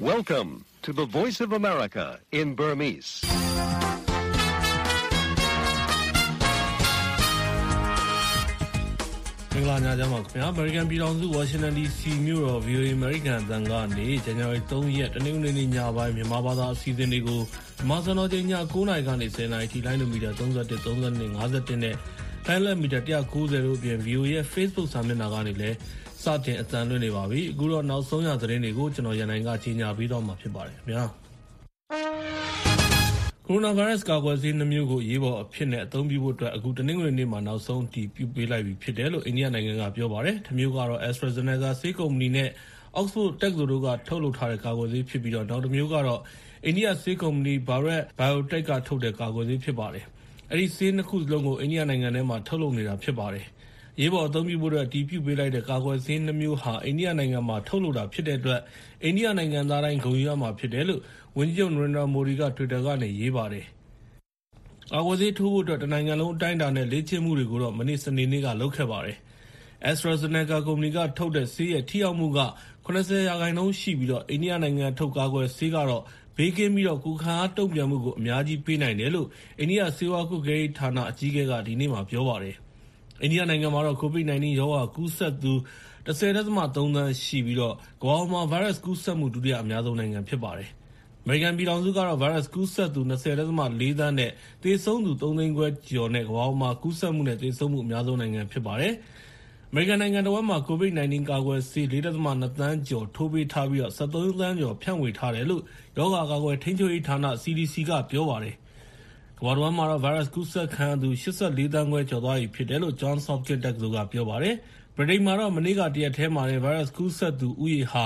Welcome to the Voice of America in Burmese. ။မင်္ဂလာညချမ်းပါခင်ဗျာ။ American ပြည်ထောင်စု Washington DC မြို့တော် VOA American အသံကနေ ဇန်နဝါရီ 3 ရက်တနင်္ဂနွေနေ့ညပိုင်းမြန်မာဘာသာအစီအစဉ်တွေကိုမြန်မာစံတော်ချိန်ည 9 နာရီကနေ 10 နာရီထိလိုင်းဒိုမီတာ 31, 32, 51နဲ့လိုင်းလက်မီတာ 190 တို့အပြင် VOA ရဲ့ Facebook စာမျက်နှာကနေလည်းစတင်အသံလွှင့်နေပါပြီ။အခုတော့နောက်ဆုံးရသတင်းတွေကိုကျွန်တော်ရန်နိုင်ကကြီးညာပြီးတော့မှာဖြစ်ပါတယ်ခင်ဗျာ။ကိုရိုနာဗိုင်းရပ်စ်ကာကွယ်ဆေး2မျိုးကိုအရေးပေါ်အဖြစ်နဲ့အသုံးပြုဖို့အတွက်အခုတနင်္ဂနွေနေ့မှာနောက်ဆုံးတည်ပြုပေးလိုက်ပြီဖြစ်တယ်လို့အိန္ဒိယနိုင်ငံကပြောပါတယ်။တစ်မျိုးကတော့ AstraZeneca ဆေးကုမ္ပဏီနဲ့ Oxford တက္ကသိုလ်တို့ကထုတ်လုပ်ထားတဲ့ကာကွယ်ဆေးဖြစ်ပြီးတော့နောက်တစ်မျိုးကတော့အိန္ဒိယဆေးကုမ္ပဏီ Bharat Biotech ကထုတ်တဲ့ကာကွယ်ဆေးဖြစ်ပါတယ်။အဲဒီဆေးနှစ်ခုစလုံးကိုအိန္ဒိယနိုင်ငံထဲမှာထုတ်လုပ်နေတာဖြစ်ပါတယ်။အရေးပေါ်အသုံးပြုဖို့အတွက်တည်ပြုပေးလိုက်တဲ့ကာကွယ်ဆေး2မျိုးဟာအိန္ဒိယနိုင်ငံမှာထုတ်လုပ်တာဖြစ်တဲ့အတွက်အိန္ဒိယနိုင်ငံသားတိုင်းဂုဏ်ယူရမှာဖြစ်တယ်လို့ဝန်ကြီးချုပ်နရင်ဒရာမိုဒီက Twitter ကနေရေးပါတယ်။ကာကွယ်ဆေးထိုးဖို့အတွက်တနိုင်ငံလုံးအတိုင်းအတာနဲ့လေ့ကျင့်မှုတွေကိုတော့မနေ့စနေနေ့ကလုပ်ခဲ့ပါတယ်။ AstraZeneca ကုမ္ပဏီကထုတ်တဲ့ဆေးရဲ့ထိရောက်မှုက 80% ရှိပြီးတော့အိန္ဒိယနိုင်ငံထုတ်ကာကွယ်ဆေးကတော့ဘေးကင်းပြီးတော့ကိုယ်ခံအားတုံ့ပြန်မှုကိုအများကြီးပေးနိုင်တယ်လို့အိန္ဒိယဆေးဝါးကွပ်ကဲရေးဌာနအကြီးအကဲကဒီနေ့မှပြောပါတယ်။အိန္ဒိယနိုင်ငံမှာတော့ COVID-19 ရောဂါကူးစက်သူ 10.3 သန်းရှိပြီးတော့ကမ္ဘာမှာဗိုင်းရပ်စ်ကူးစက်မှုဒုတိယအများဆုံးနိုင်ငံဖြစ်ပါတယ်။အမေရိကန်ပြည်ထောင်စုကတော့ဗိုင်းရပ်စ်ကူးစက်သူ 20.4 သန်းနဲ့သေဆုံးသူ 3 သိန်းခွဲကျော်နဲ့ကမ္ဘာမှာကူးစက်မှုနဲ့သေဆုံးမှုအများဆုံးနိုင်ငံဖြစ်ပါတယ်။အမေရိကန်နိုင်ငံတော်မှာ COVID-19 ကာကွယ်ဆေး 4.2 သန်းကျော်ထိုးပေးထားပြီးတော့73 သန်းကျော်ဖြန့်ဝေထားတယ်လို့ရောဂါကာကွယ်ထိန်းချုပ်ရေးဌာန CDC ကပြောပါတယ်။ကမ္ဘာတော်မှာတော့ဗိုင်းရပ်စ်ကူးစက်ခံရသူ 84 သန်းခွဲကျော်သွားပြီဖြစ်တယ်လို့ Johns Hopkins တက္ကသိုလ်ကပြောပါတယ်။ဗြိတိန်မှာတော့မနေ့ကတရက်ထဲမှာဗိုင်းရပ်စ်ကူးစက်သူဦးရေဟာ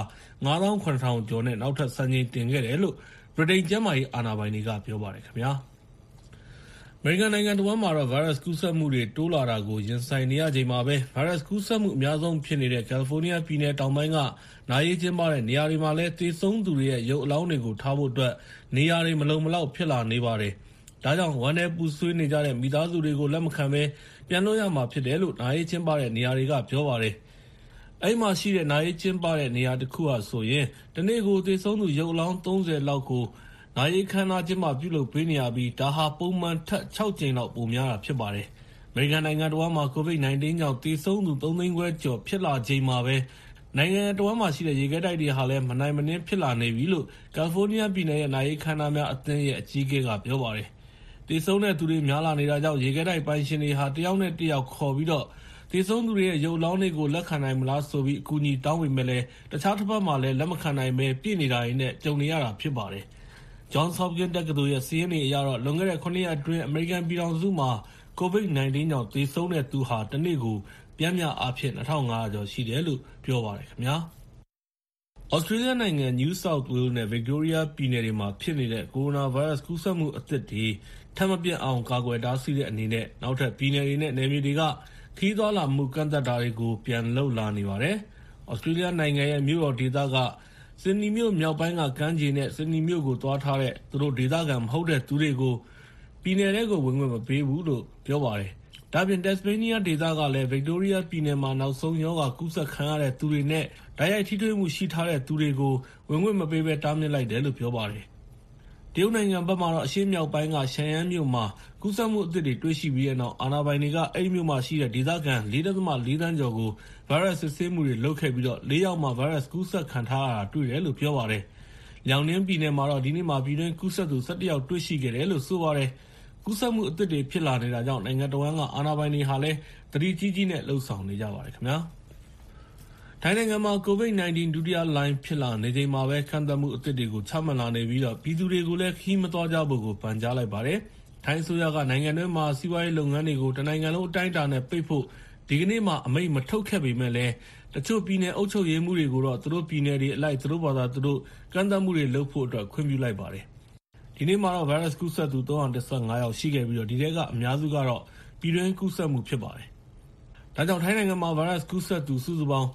57,000 ကျော်နဲ့နောက်ထပ်စံချိန်တင်ခဲ့တယ်လို့ဗြိတိန်ကျန်းမာရေးအာဏာပိုင်တွေကပြောပါတယ်ခင်ဗျာ။အမေရိကန်နိုင်ငံတော်မှာတော့ဗိုင်းရပ်စ်ကူးစက်မှုတွေတိုးလာတာကိုရင်ဆိုင်နေရချိန်မှာပဲဗိုင်းရပ်စ်ကူးစက်မှုအများဆုံးဖြစ်နေတဲ့ကယ်လီဖိုးနီးယားပြည်နယ်တောင်ပိုင်းကနာရေးကျင်းပတဲ့နေရာတွေမှာလည်းသေဆုံးသူတွေရဲ့ရုပ်အလောင်းတွေကိုထားဖို့အတွက်နေရာတွေမလုံမလောက်ဖြစ်လာနေပါတယ်။ဒါကြောင့်ဝမ်းနည်းပူဆွေးနေကြတဲ့မိသားစုတွေကိုလက်မခံဘဲပြန်လွှတ်ရမှာဖြစ်တယ်လို့နာရေးကျင်းပတဲ့နေရာတွေကပြောပါတယ်။အဲဒီမှာရှိတဲ့နာရေးကျင်းပတဲ့နေရာတစ်ခုဟာဆိုရင်တနေ့ကိုသေဆုံးသူရုပ်အလောင်း30လောက်ကိုနာရေးခမ်းနားကျင်းပပြုလုပ်ပေးနေရပြီးဒါဟာပုံမှန်ထက်6ကြိမ်လောက်ပိုများတာဖြစ်ပါတယ်။အမေရိကန်နိုင်ငံတော်မှာ COVID-19 ကြောင့်သေဆုံးသူ3သိန်းခွဲကျော်ဖြစ်လာချိန်မှာပဲနိုင်ငံတော်မှာရှိတဲ့ရေခဲတိုက်တွေဟာလည်းမနိုင်မနှင်းဖြစ်လာနေပြီလို့ကယ်လီဖိုးနီးယားပြည်နယ်ရဲ့နာရေးခမ်းနားများအသင်းရဲ့အကြီးအကဲကပြောပါတယ်။သေဆုံးတဲ့သူတွေများလာနေတာကြောင့်ရေခဲတိုက်ပိုင်ရှင်တွေဟာတယောက်နဲ့တယောက်ခေါ်ပြီးတော့သေဆုံးသူတွေရဲ့ရုပ်လောင်းတွေကိုလက်ခံနိုင်မလားဆိုပြီးအကူအညီတောင်းပေမဲ့လည်းတခြားတစ်ဖက်မှာလည်းလက်မခံနိုင်ပဲပြည့်နေတာတွေနဲ့ကြုံနေရတာဖြစ်ပါတယ်။ Johns Hopkins တက္ကသိုလ်ရဲ့စာရင်းတွေအရတော့လွန်ခဲ့တဲ့9ရက်အတွင်းအမေရိကန်ပြည်ထောင်စုမှာ COVID-19 ကြောင့်သေဆုံးတဲ့သူဟာတစ်နေ့ကိုပြင်းပြအားဖြင့် 2,500 ကျော်ရှိတယ်လို့ပြောပါတယ်ခင်ဗျာ။ဩစတြေးလျနိုင်ငံ New South Wales နဲ့ Victoria ပြည်နယ်တွေမှာဖြစ်နေတဲ့ကိုရိုနာဗိုင်းရပ်စ်ကူးစက်မှုအသစ်တွေထပ်မပြတ်အောင်ကာကွယ်တားဆီးတဲ့အနေနဲ့နောက်ထပ်ပြည်နယ်တွေနဲ့နယ်မြေတွေကခရီးသွားလာမှုကန့်သတ်တာတွေကိုပြန်လုပ်လာနေပါတယ်။ဩစတြေးလျနိုင်ငံရဲ့မြို့တော်ဒေသကဆစ်ဒနီမြို့မြောက်ပိုင်းကကမ်းခြေနဲ့ဆစ်ဒနီမြို့ကိုသွားထားတဲ့သူတို့ဒေသခံမဟုတ်တဲ့သူတွေကိုပြည်နယ်တွေကိုဝင်ခွင့်မပေးဘူးလို့ပြောပါတယ်။ဒါ့အပြင် Tasmania ဒေသကလည်း Victoria ပြည်နယ်မှာနောက်ဆုံးရောဂါကူးစက်ခံရတဲ့သူတွေနဲ့တိုက်ရိုက်ထိတွေ့မှုရှိထားတဲ့သူတွေကိုဝင်ခွင့်မပေးဘဲတားမြစ်လိုက်တယ်လို့ပြောပါတယ်။တရုတ်နိုင်ငံဘက်မှာတော့အရှေ့မြောက်ပိုင်းကရှန်ယန်းမြို့မှာကူးစက်မှုအသစ်တွေတွေ့ရှိပြီးတဲ့နောက်အာဏာပိုင်တွေကအဲဒီမြို့မှာရှိတဲ့ဒေသခံ 4.4 သန်းကျော်ကိုဗိုင်းရပ်စ်စစ်ဆေးမှုတွေလုပ်ခဲ့ပြီးတော့4ယောက်မှဗိုင်းရပ်စ်ကူးစက်ခံထားရတာတွေ့တယ်လို့ပြောပါတယ်။ညောင်နှင်းပြည်နယ်မှာတော့ဒီနေ့မှာပြည်တွင်းကူးစက်သူ17ယောက်တွေ့ရှိခဲ့တယ်လို့ဆိုပါတယ်။ကူးစက်မှုအသစ်တွေဖြစ်လာနေတာကြောင့်နိုင်ငံတော်ကအာဏာပိုင်တွေဟာလည်းသတိကြီးကြီးနဲ့လှုပ်ဆောင်နေကြပါတယ်ခင်ဗျာ။ထိုင်းနိုင်ငံမှာ COVID-19 ဒုတိယလှိုင်းဖြစ်လာနေချိန်မှာပဲကန့်သတ်မှုအသစ်တွေကိုချမှတ်လာနေပြီးတော့ပြည်သူတွေကိုလည်းခရီးမသွားကြဖို့ကိုပန်ကြားလိုက်ပါတယ်။ထိုင်းအစိုးရကနိုင်ငံတွင်းမှာစီးပွားရေးလုပ်ငန်းတွေကိုတနိုင်ငံလုံးအတိုင်းအတာနဲ့ပိတ်ဖို့ဒီကနေ့မှအမိန့်မထုတ်ခဲ့ပေမဲ့လည်းတချို့ပြည်နယ်အုပ်ချုပ်ရေးမှူးတွေကိုတော့သူတို့ပြည်နယ်တွေအလိုက်သူတို့ဘာသာသူတို့ကန့်သတ်မှုတွေလုပ်ဖို့အတွက်ခွင့်ပြုလိုက်ပါတယ်။ဒီနေ့မှာတော့ဗိုင်းရပ်စ်ကူးစက်သူ315ယောက်ရှိခဲ့ပြီးတော့ဒီထဲကအများစုကတော့ပြည်တွင်းကူးစက်မှုဖြစ်ပါတယ်။ဒါကြောင့်ထိုင်းနိုင်ငံမှာဗိုင်းရပ်စ်ကူးစက်သူစုစုပေါင်း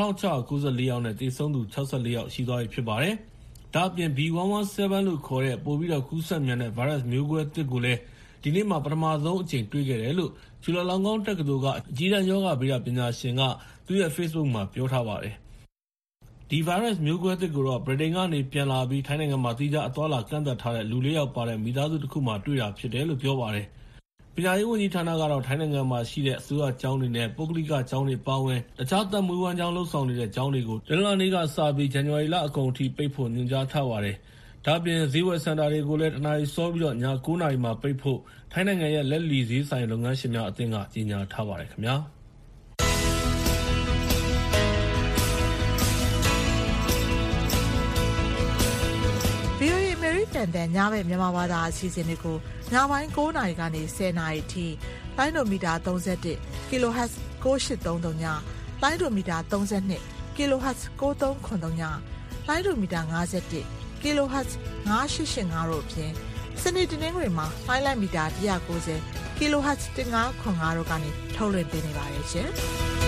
9,694 ယောက်နဲ့သေဆုံးသူ64ယောက်ရှိသွားပြီဖြစ်ပါတယ်။ဒါ့အပြင် B117 လို့ခေါ်တဲ့ပိုပြီးတော့ကူးစက်မြန်တဲ့ဗိုင်းရပ်စ်မျိုးကွဲသစ်ကိုလည်းဒီနေ့မှာပထမဆုံးအကြိမ်တွေ့ခဲ့တယ်လို့ချူလာလောင်ကောင်းတက္ကသိုလ်ကအကြီးတန်းယောဂဗေဒပညာရှင်ကသူ့ရဲ့ Facebook မှာပြောထားပါတယ်။ဒီ virus မျိုးကွဲသစ်ကိုတော့ ဗြိတိန်ကနေပြန်လာပြီးထိုင်းနိုင်ငံမှာသီးခြားအသွားအလာကန့်သတ်ထားတဲ့လူ 4 ယောက်ပါတဲ့မိသားစုတစ်ခုမှာတွေ့တာဖြစ်တယ်လို့ပြောပါတယ်။ပညာရေးဝန်ကြီးဌာနကတော့ထိုင်းနိုင်ငံမှာရှိတဲ့အစိုးရကျောင်းတွေနဲ့ပုဂ္ဂလိကကျောင်းတွေပါဝင်တခြားသက်မွေးဝမ်းကျောင်းလှုပ်ဆောင်နေတဲ့ကျောင်းတွေကိုတနင်္လာနေ့ကစပြီးဇန်နဝါရီလအကုန်ထိပိတ်ဖို့ညွှန်ကြားထားပါတယ်။ဒါ့အပြင်ဈေးဝယ်စင်တာတွေကိုလည်းတနာရီစောပြီးတော့ည 9 နာရီမှာပိတ်ဖို့ထိုင်းနိုင်ငံရဲ့လက်လီဈေးဆိုင်လုပ်ငန်းရှင်များအသင်းကကြေညာထားပါတယ်ခင်ဗျာ။ VOA အမေရိကန်တန်ညဘက်မြန်မာဘာသာအစီအစဉ်တွေကိုညပိုင်း9 နာရီကနေ 10 နာရီအထိလိုင်းဒိုမီတာ31 kHz 9833ညလိုင်းဒိုမီတာ32 kHz 9393ညလိုင်းဒိုမီတာ51 kHz 9885တို့အပြင်စနေတနင်္ဂနွေမှာလိုင်းလိုက်မီတာ190 kHz 1505တို့ကနေထုတ်လွှင့်ပေးနေပါတယ်ရှင်။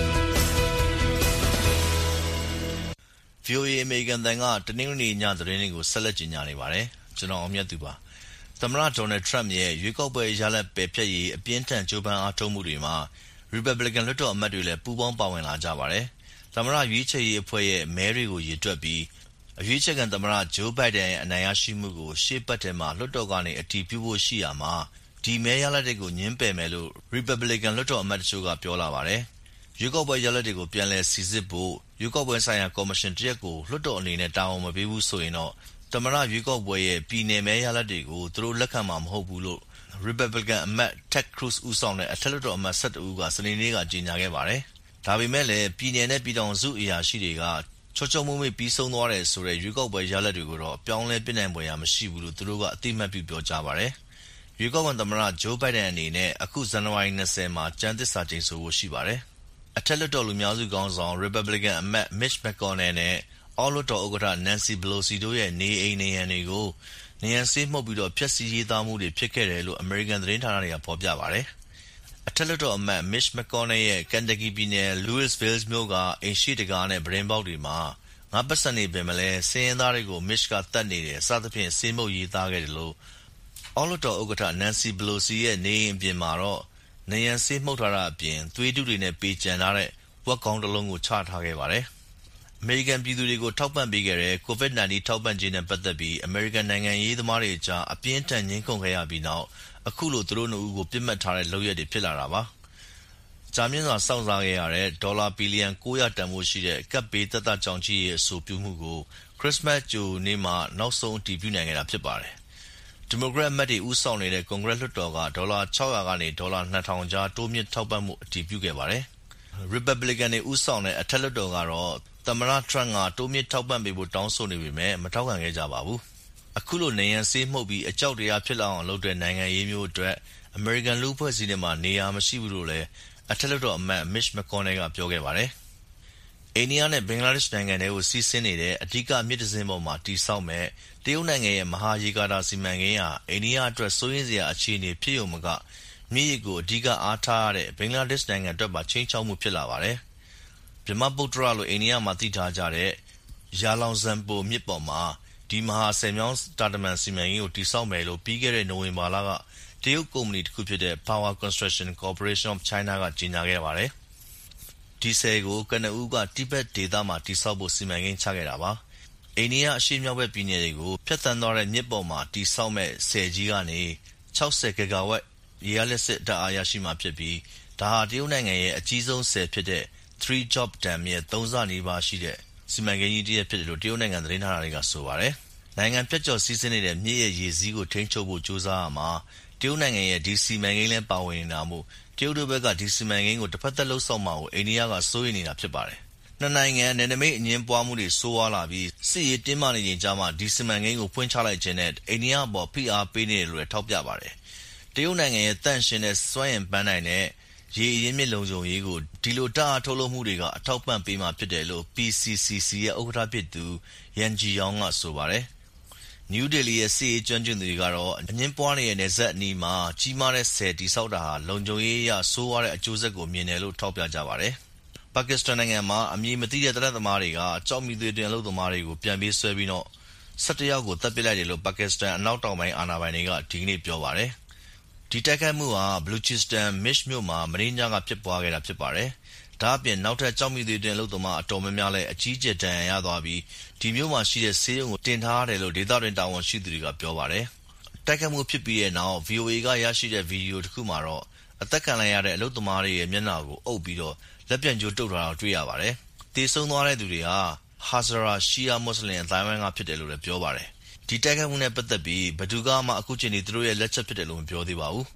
VOA အမေရိကန်တန်ကတနင်္ဂနွေနေ့ညသတင်းတွေကိုဆက်လက်ကြေညာနေပါတယ်။ကျွန်တော်အောင်မြတ်သူပါ။သမ္မတဒေါ်နယ်ထရမ့်ရဲ့ရွေးကောက်ပွဲရလဒ်ပယ်ဖျက်ရေးအပြင်းထန်ကြိုးပမ်းအားထုတ်မှုတွေမှာ Republican လွှတ်တော်အမတ်တွေလည်းပူးပေါင်းပါဝင်လာကြပါတယ်။သမ္မတရွေးချယ်ရေးအဖွဲ့ရဲ့မဲတွေကိုရေတွက်ပြီးအရွေးချယ်ခံသမ္မတဂျိုးဘိုင်ဒန်ရဲ့အနိုင်ရရှိမှုကိုရှေ့ပတ်ထဲမှာလွှတ်တော်ကနေအတည်ပြုဖို့ရှိရာမှာဒီမဲရလဒ်တွေကိုညှင်းပယ်မယ်လို့ Republican လွှတ်တော်အမတ်တချို့ကပြောလာပါတယ်။ရွေးကောက်ပွဲရလဒ်တွေကိုပြန်လည်စိစစ်ဖို့ရွေးကောက်ပွဲဆိုင်ရာကော်မရှင်တရက်ကိုလွှတ်တော်အနေနဲ့တာဝန်မပေးဘူးဆိုရင်တော့သမ္မတရွေးကောက်ပွဲရဲ့ပြည်နယ်မဲရလဒ်တွေကိုသူတို့လက်ခံမှာမဟုတ်ဘူးလို့ Republican အမတ် Ted Cruz ဦးဆောင်တဲ့အထက်လွှတ်တော်အမတ်11ဦးကစနေနေ့ကကြေညာခဲ့ပါတယ်။ဒါပေမဲ့လည်းပြည်နယ်နဲ့ပြည်ထောင်စုအရာရှိတွေကချောချောမွေ့မွေ့ပြီးဆုံးသွားတယ်ဆိုတဲ့ရွေးကောက်ပွဲရလဒ်တွေကိုတော့ပြောင်းလဲပြစ်နိုင်ပွဲမရှိဘူးလို့သူတို့ကအတိအမှတ်ပြုပြောကြားပါတယ်။ရွေးကောက်ခံသမ္မတဂျိုးဘိုင်ဒန်အနေနဲ့အခုဇန်နဝါရီ20မှာကျမ်းသစ္စာကျိန်ဆိုဖို့ရှိပါတယ်။အထက်လွှတ်တော်လူများစုခေါင်းဆောင် Republican အမတ် Mitch McConnell နဲ့အောက်လွှတ်တော်ဥက္ကဋ္ဌ Nancy Pelosi တို့ရဲ့နေအိမ်နေရံတွေကိုနေရံဆေးမှုတ်ပြီးတော့ဖျက်ဆီးရေးသားမှုတွေဖြစ်ခဲ့တယ်လို့ American သတင်းဌာနတွေကဖော်ပြပါတယ်။အထက်လွှတ်တော်အမတ် Mitch McConnell ရဲ့ Kentucky ပြည်နယ် Louisville မြို့ကအိမ်ရှိတကားနဲ့ပတင်းပေါက်တွေမှာငါပတ်စံနေပင်မလဲစင်းရင်းသားတွေကို Mitch ကတတ်နေတယ်စသဖြင့်ဆေးမှုတ်ရေးသားခဲ့တယ်လို့အောက်လွှတ်တော်ဥက္ကဋ္ဌ Nancy Pelosi ရဲ့နေအိမ်ပြင်မှာတော့နေရံဆေးမှုတ်ထားတာအပြင်သွေးတုတွေနဲ့ပေကျန်ထားတဲ့ဝက်ကောင်းတစ်လုံးကိုချထားခဲ့ပါတယ်။အမေရိကန်ပြည်သူတွေကိုထောက်ပံ့ပေးခဲ့တဲ့ COVID-19 ထောက်ပံ့ကြေးနဲ့ပတ်သက်ပြီးအမေရိကန်နိုင်ငံရေးသမားတွေအကြားအပြင်းထန်ငြင်းခုန်ခဲ့ရပြီးနောက်အခုလိုသူတို့နှစ်ဦးကိုပြစ်မှတ်ထားတဲ့လုပ်ရက်တွေဖြစ်လာတာပါ။ကြာမြင့်စွာစောင့်စားခဲ့ရတဲ့ဒေါ်လာဘီလီယံ900တန်ဖိုးရှိတဲ့ကပ်ဘေးသက်သက်ကြောင့်ကြီးရဲ့အဆိုပြုမှုကိုခရစ်စမတ်ကြိုနေ့မှာနောက်ဆုံးအတည်ပြုနိုင်ခဲ့တာဖြစ်ပါတယ်။ဒီမိုကရက်အမတ်တွေဦးဆောင်နေတဲ့ကွန်ဂရက်လွှတ်တော်ကဒေါ်လာ600ကနေဒေါ်လာ2000ကြားတိုးမြင့်ထောက်ပံ့မှုအတည်ပြုခဲ့ပါတယ်။ Republican တွေဦးဆောင်တဲ့အထက်လွှတ်တော်ကတော့သမ္မတထရမ့်ကတိုးမြင့်ထောက်ပံ့ပေးဖို့တောင်းဆိုနေပေမဲ့မထောက်ခံခဲ့ကြပါဘူး။အခုလိုနေရန်ဆေးမှုတ်ပြီးအကြောက်တရားဖြစ်လာအောင်လုပ်တဲ့နိုင်ငံရေးမျိုးအတွက်အမေရိကန်လူ့အဖွဲ့အစည်းတွေမှာနေရာမရှိဘူးလို့လည်းအထက်လွှတ်တော်အမတ် Mitch McConnell ကပြောခဲ့ပါတယ်။အိန္ဒိယနဲ့ဘင်္ဂလားဒေ့ရှ်နိုင်ငံတွေကိုစီးဆင်းနေတဲ့အဓိကမြစ်တစင်းပေါ်မှာတည်ဆောက်မဲ့တရုတ်နိုင်ငံရဲ့မဟာရေကာတာစီမံကိန်းဟာအိန္ဒိယအတွက်စိုးရိမ်စရာအခြေအနေဖြစ်ရုံမကမြစ်ရေကိုအဓိကအားထားရတဲ့ဘင်္ဂလားဒေ့ရှ်နိုင်ငံအတွက်ပါချိန်ချောက်မှုဖြစ်လာပါတယ်။ဗြဟ္မပုတ္တရလို့အိန္ဒိယမှာသိထားကြတဲ့ရာလောင်ဇန်ပိုမြစ်ပေါ်မှာဒီမဟာဆယ်မြောင်းတာတမန်စီမံကိန်းကိုတည်ဆောက်မယ်လို့ပြီးခဲ့တဲ့နိုဝင်ဘာလကတရုတ်ကုမ္ပဏီတစ်ခုဖြစ်တဲ့ Power Construction Corporation of China ကကြေညာခဲ့ပါတယ်။ဒီဆယ်ကိုကနဦးကတိဘက်ဒေသမှာတည်ဆောက်ဖို့စီမံကိန်းချခဲ့တာပါ။အိန္ဒိယအရှေ့မြောက်ဘက်ပြည်နယ်တွေကိုဖြတ်သန်းသွားတဲ့မြစ်ပေါ်မှာတည်ဆောက်မဲ့ဆယ်ကြီးကနေ60 ဂီဂါဝက်ရေအားလျှပ်စစ်ဓာတ်အားရရှိမှာဖြစ်ပြီးဒါဟာတရုတ်နိုင်ငံရဲ့အကြီးဆုံးဆယ်ဖြစ်တဲ့Three Job Dam ရဲ့3ဆနီးပါးရှိတဲ့စီမံကိန်းကြီးတစ်ရပ်ဖြစ်တယ်လို့တရုတ်နိုင်ငံသတင်းဌာနတွေကဆိုပါတယ်။နိုင်ငံပြတ်ကျော်စီးဆင်းနေတဲ့မြစ်ရဲ့ရေစီးကိုထိန်းချုပ်ဖို့ကြိုးစားရမှာတရုတ်နိုင်ငံရဲ့ဒီစီမံကိန်းလဲပါဝင်နေတာမို့တရုတ်တို့ဘက်ကဒီစီမံကိန်းကိုတစ်ဖက်သက်လှုပ်ဆောင်မှာကိုအိန္ဒိယကစိုးရိမ်နေတာဖြစ်ပါတယ်။နှစ်နိုင်ငံနယ်နိမိတ်အငြင်းပွားမှုတွေဆိုးဝါးလာပြီးစစ်ရေးတင်းမာနေချိန်ကြားမှာဒီစီမံကိန်းကိုဖွင့်ချလိုက်ခြင်းနဲ့အိန္ဒိယအပေါ်ဖိအားပေးနေတယ်လို့ထောက်ပြပါတယ်။တရုတ်နိုင်ငံရဲ့တန့်ရှင်းတဲ့စွမ်းအင်ပန်းနိုင်တဲ့ရေအရင်းမြစ်လုံခြုံရေးကိုဒီလိုတအားထုတ်လုပ်မှုတွေကအထောက်ပံ့ပေးမှာဖြစ်တယ်လို့ PCCC ရဲ့ဥက္ကဋ္ဌဖြစ်သူ Yan Jiyong ကဆိုပါတယ်။ New Delhi ရဲ့စစ်ရေးကျွမ်းကျင်သူတွေကတော့အငြင်းပွားနေတဲ့နယ်စပ်အနီးမှာကြီးမားတဲ့ဆယ်တိဆောက်တာဟာလုံခြုံရေးအရဆိုးဝါးတဲ့အကျိုးဆက်ကိုမြင်တယ်လို့ထောက်ပြကြပါတယ်။ပါကစ္စတန်နိုင်ငံမှာအမည်မသိတဲ့တပ်သမားတွေကကြောက်မီသွေးတွင်အလုပ်သမားတွေကိုပြန်ပေးဆွဲပြီးတော့17ယောက်ကိုတပ်ပစ်လိုက်တယ်လို့ပါကစ္စတန်အနောက်တောင်ပိုင်းအာဏာပိုင်တွေကဒီကနေ့ပြောပါတယ်။ဒီတိုက်ခိုက်မှုဟာ Balochistan Mish မြို့မှာမနေ့ညကဖြစ်ပွားခဲ့တာဖြစ်ပါတယ်။ဒါအပြင်နောက်ထပ်ကြောက်မိသေးတဲ့အလုပ်သမားအတော်များများလည်းအကြီးကျယ်ဒဏ်ရာရသွားပြီးဒီမျိုးမှာရှိတဲ့ဆေးရုံကိုတင်ထားရတယ်လို့ဒေသတွင်တာဝန်ရှိသူတွေကပြောပါတယ်။တိုက်ခိုက်မှုဖြစ်ပြီးတဲ့နောက် VOA ကရရှိတဲ့ဗီဒီယိုတစ်ခုမှာတော့အသက်ခံလိုက်ရတဲ့အလုပ်သမားတွေရဲ့မျက်နှာကိုအုပ်ပြီးတော့လက်ပြန်ကြိုးတုပ်ထားတာတွေ့ရပါတယ်။တေဆုံးသွားတဲ့သူတွေဟာHazara Shia မွတ်စလင်အတိုင်းအဝိုင်းကဖြစ်တယ်လို့လည်းပြောပါတယ်။ဒီတိုက်ခိုက်မှုနဲ့ပတ်သက်ပြီးဘယ်သူမှအခုချိန်ထိသူတို့ရဲ့လက်ချက်ဖြစ်တယ်လို့မပြောသေးပါဘူး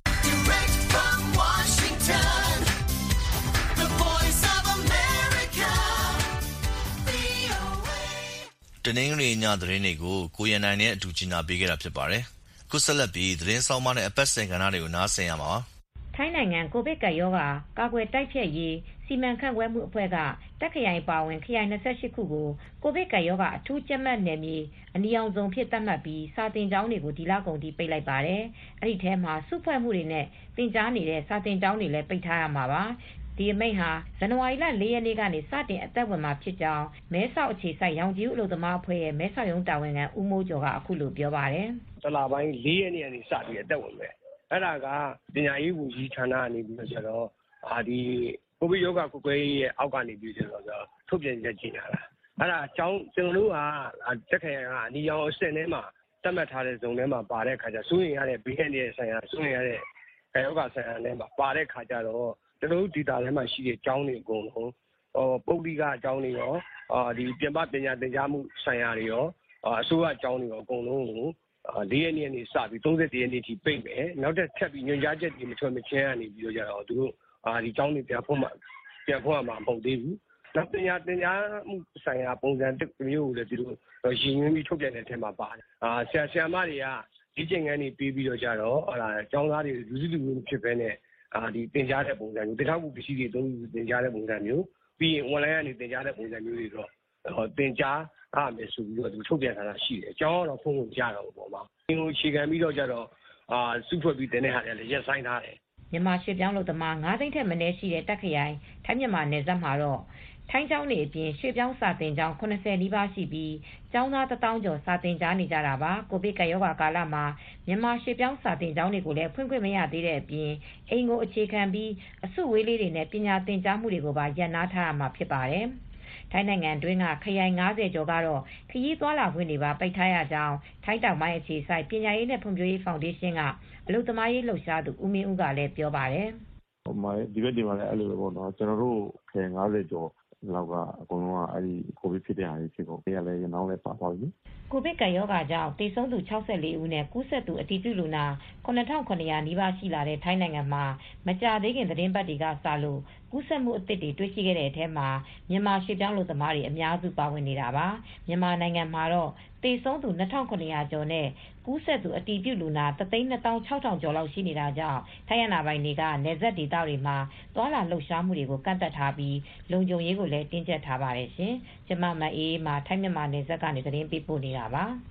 ။တနင်္ဂနွေညသတင်းတွေကိုကိုရန်နိုင်နဲ့အတူကြီးညာပေးခဲ့တာဖြစ်ပါတယ်။ခုဆက်လက်ပြီးသတင်းဆောင်မနဲ့အပတ်စဉ်ကဏ္ဍတွေကိုနားဆင်ရမှာပါ။ထိုင်းနိုင်ငံကိုဗစ်ကပ်ရောဂါကာကွယ်တိုက်ဖျက်ရေးစီမံခန့်ခွဲမှုအဖွဲ့ကတပ်ခရိုင်ပါဝင်ခရိုင်28ခုကိုကိုဗစ်ကပ်ရောဂါအထူးကြပ်မတ်နယ်မြေအနီရောင်ဇုံဖြစ်သတ်မှတ်ပြီးစာတင်ကျောင်းတွေကိုဒီလကုန်ထိပိတ်လိုက်ပါတယ်။အဲဒီထဲမှာစုဖွဲ့မှုတွေနဲ့တင်ကြားနေတဲ့စာတင်ကျောင်းတွေလည်းပိတ်ထားရမှာပါ။ဒီအမိန့်ဟာဇန်နဝါရီလ4ရက်နေ့ကနေစတင်အသက်ဝင်မှာဖြစ်ကြောင်းမဲဆောက်အခြေစိုက်ရောင်ကြီးဦးအလုပ်သမားအဖွဲ့ရဲ့မဲဆောက်ရုံးတာဝန်ခံဦးမိုးကျော်ကအခုလိုပြောပါတယ်။တလပိုင်း4ရက်နေ့ကနေစပြီးအသက်ဝင်မယ်။အဲ့ဒါကပညာရေးဝန်ကြီးဌာနကနေပြီးတော့ဒီကိုဗစ်ရောဂါကွယ်ကွယ်ရဲ့အောက်ကနေပြီးတော့ထုတ်ပြန်ချက်ကြီးလာတာအဲ့ဒါအကြောင်းကျွန်တော်တို့ကတက်ခရိုင်ကအနီရောင်အဆင့်ထဲမှာသတ်မှတ်ထားတဲ့ဇုံထဲမှာပါတဲ့ခါကျစိုးရင်ရတဲ့ဘေးကနေဆိုင်ရာစိုးရင်ရတဲ့ရောဂါဆိုင်ရာထဲမှာပါတဲ့ခါကျတော့ကျွန်တော်တို့ဒေတာထဲမှာရှိတဲ့အကြောင်းတွေအကုန်လုံးပုဂ္ဂလိကအကြောင်းတွေရောဒီပြင်ပပညာသင်ကြားမှုဆိုင်ရာတွေရောအစိုးရအကြောင်းတွေရောအကုန်လုံးကို4ရက်နေ့ကနေစပြီး30ရက်နေ့ထိပိတ်မယ်နောက်ထပ်ပြီးညွှန်ကြားချက်တွေမထွက်မချင်းကနေပြီးတော့ကြတော့သူတို့ဒီကျောင်းတွေပြန်ဖွင့်မှာမဟုတ်သေးဘူး။နောက်ပညာသင်ကြားမှုဆိုင်ရာပုံစံတစ်မျိုးကိုလည်းသူတို့ရည်ညွှန်းပြီးထုတ်ပြန်တဲ့အထက်မှာပါတယ်။ဆရာမတွေကဒီချိန်ကနေပြီးပြီးတော့ကြတော့ကျောင်းသားတွေလူစုလူဝေးဖြစ်ပဲနဲ့ဒီသင်ကြားတဲ့ပုံစံမျိုးတင်ထားမှုပစ္စည်းတွေသုံးသင်ကြားတဲ့ပုံစံမျိုးပြီးရင် online ကနေသင်ကြားတဲ့ပုံစံမျိုးတွေတော့သင်ကြားရမယ်ဆိုပြီးတော့သူထုတ်ပြန်ထားတာရှိတယ်။အကြောင်းကတော့ဖုန်းကိုကြားတော့ပေါ့မှာ။ဒီကိုအခြေခံပြီးတော့ကြတော့စုဖွဲ့ပြီးသင်တဲ့ဟာတွေလည်းရက်ဆိုင်ထားတယ်။မြန်မာရွှေပြောင်းလုပ်သမား9သိန်းထက်မနည်းရှိတဲ့တပ်ခရိုင်ထိုင်းမြန်မာနယ်စပ်မှာတော့ထိုင်းကျောင်းတွေအပြင်ရွှေပြောင်းစာသင်ကျောင်း80နီးပါးရှိပြီးကျောင်းသား1000ကျော်စာသင်ကြားနေကြတာပါကိုဗစ်ကပ်ရောဂါကာလမှာမြန်မာရွှေပြောင်းစာသင်ကျောင်းတွေကိုလည်းဖွင့်ခွင့်မရသေးတဲ့အပြင်အိမ်ကိုအခြေခံပြီးအစုဝေးလေးတွေနဲ့ပညာသင်ကြားမှုတွေကိုပါရပ်နားထားရမှာဖြစ်ပါတယ်ထိုင်းနိုင်ငံတွင်းကခရိုင်90ကျော်ကတော့ခရီးသွားလာခွင့်တွေပါပိတ်ထားရကြောင်းထိုင်းတောင်ပိုင်းအခြေစိုက်ပညာရေးနဲ့ဖွံ့ဖြိုးရေးဖောင်ဒေးရှင်းကအလုပ်သမားရေးလှုပ်ရှားသူဦးမင်းဦးကလည်းပြောပါတယ်ဒီဘက်ဒီမှာလည်းအဲ့လိုပဲပေါ့နော်ကျွန်တော်တို့ခရိုင်90ကျော်လောက်ကအကုန်လုံးကအဲ့ဒီကိုဗစ်ဖြစ်တဲ့ဟာကြီးဖြစ်ကုန်တယ်လည်းရနောင်းလည်းပါသွားပြီကိုဗစ်ကပ်ရောဂါကြောင့်သေဆုံးသူ64ဦးနဲ့ကူးစက်သူအတည်ပြုလူနာ9900နီးပါးရှိလာတဲ့ထိုင်းနိုင်ငံမှာမကြာသေးခင်သတင်းပတ်တွေကစလို့ကူးစက်မှုအသစ်တွေတွေ့ရှိခဲ့တဲ့အထက်မှာမြန်မာရွှေပြောင်းလူသမားတွေအများစုပါဝင်နေတာပါမြန်မာနိုင်ငံမှာတော့သေဆုံးသူ2900ကျော်နဲ့ကူးစက်သူအတည်ပြုလူနာ326,000ကျော်လောက်ရှိနေတာကြောင့်ထိုင်းရနာပိုင်တွေကနယ်စပ်ဒေသတွေမှာသွာလာလှုပ်ရှားမှုတွေကိုကန့်သတ်ထားပြီးလုံခြုံရေးကိုလည်းတင်းကျပ်ထားပါတယ်ရှင်။ကျမမအေးမှာထိုင်းမြန်မာနယ်စပ်ကနေသတင်းပေးပို့နေတာပါ။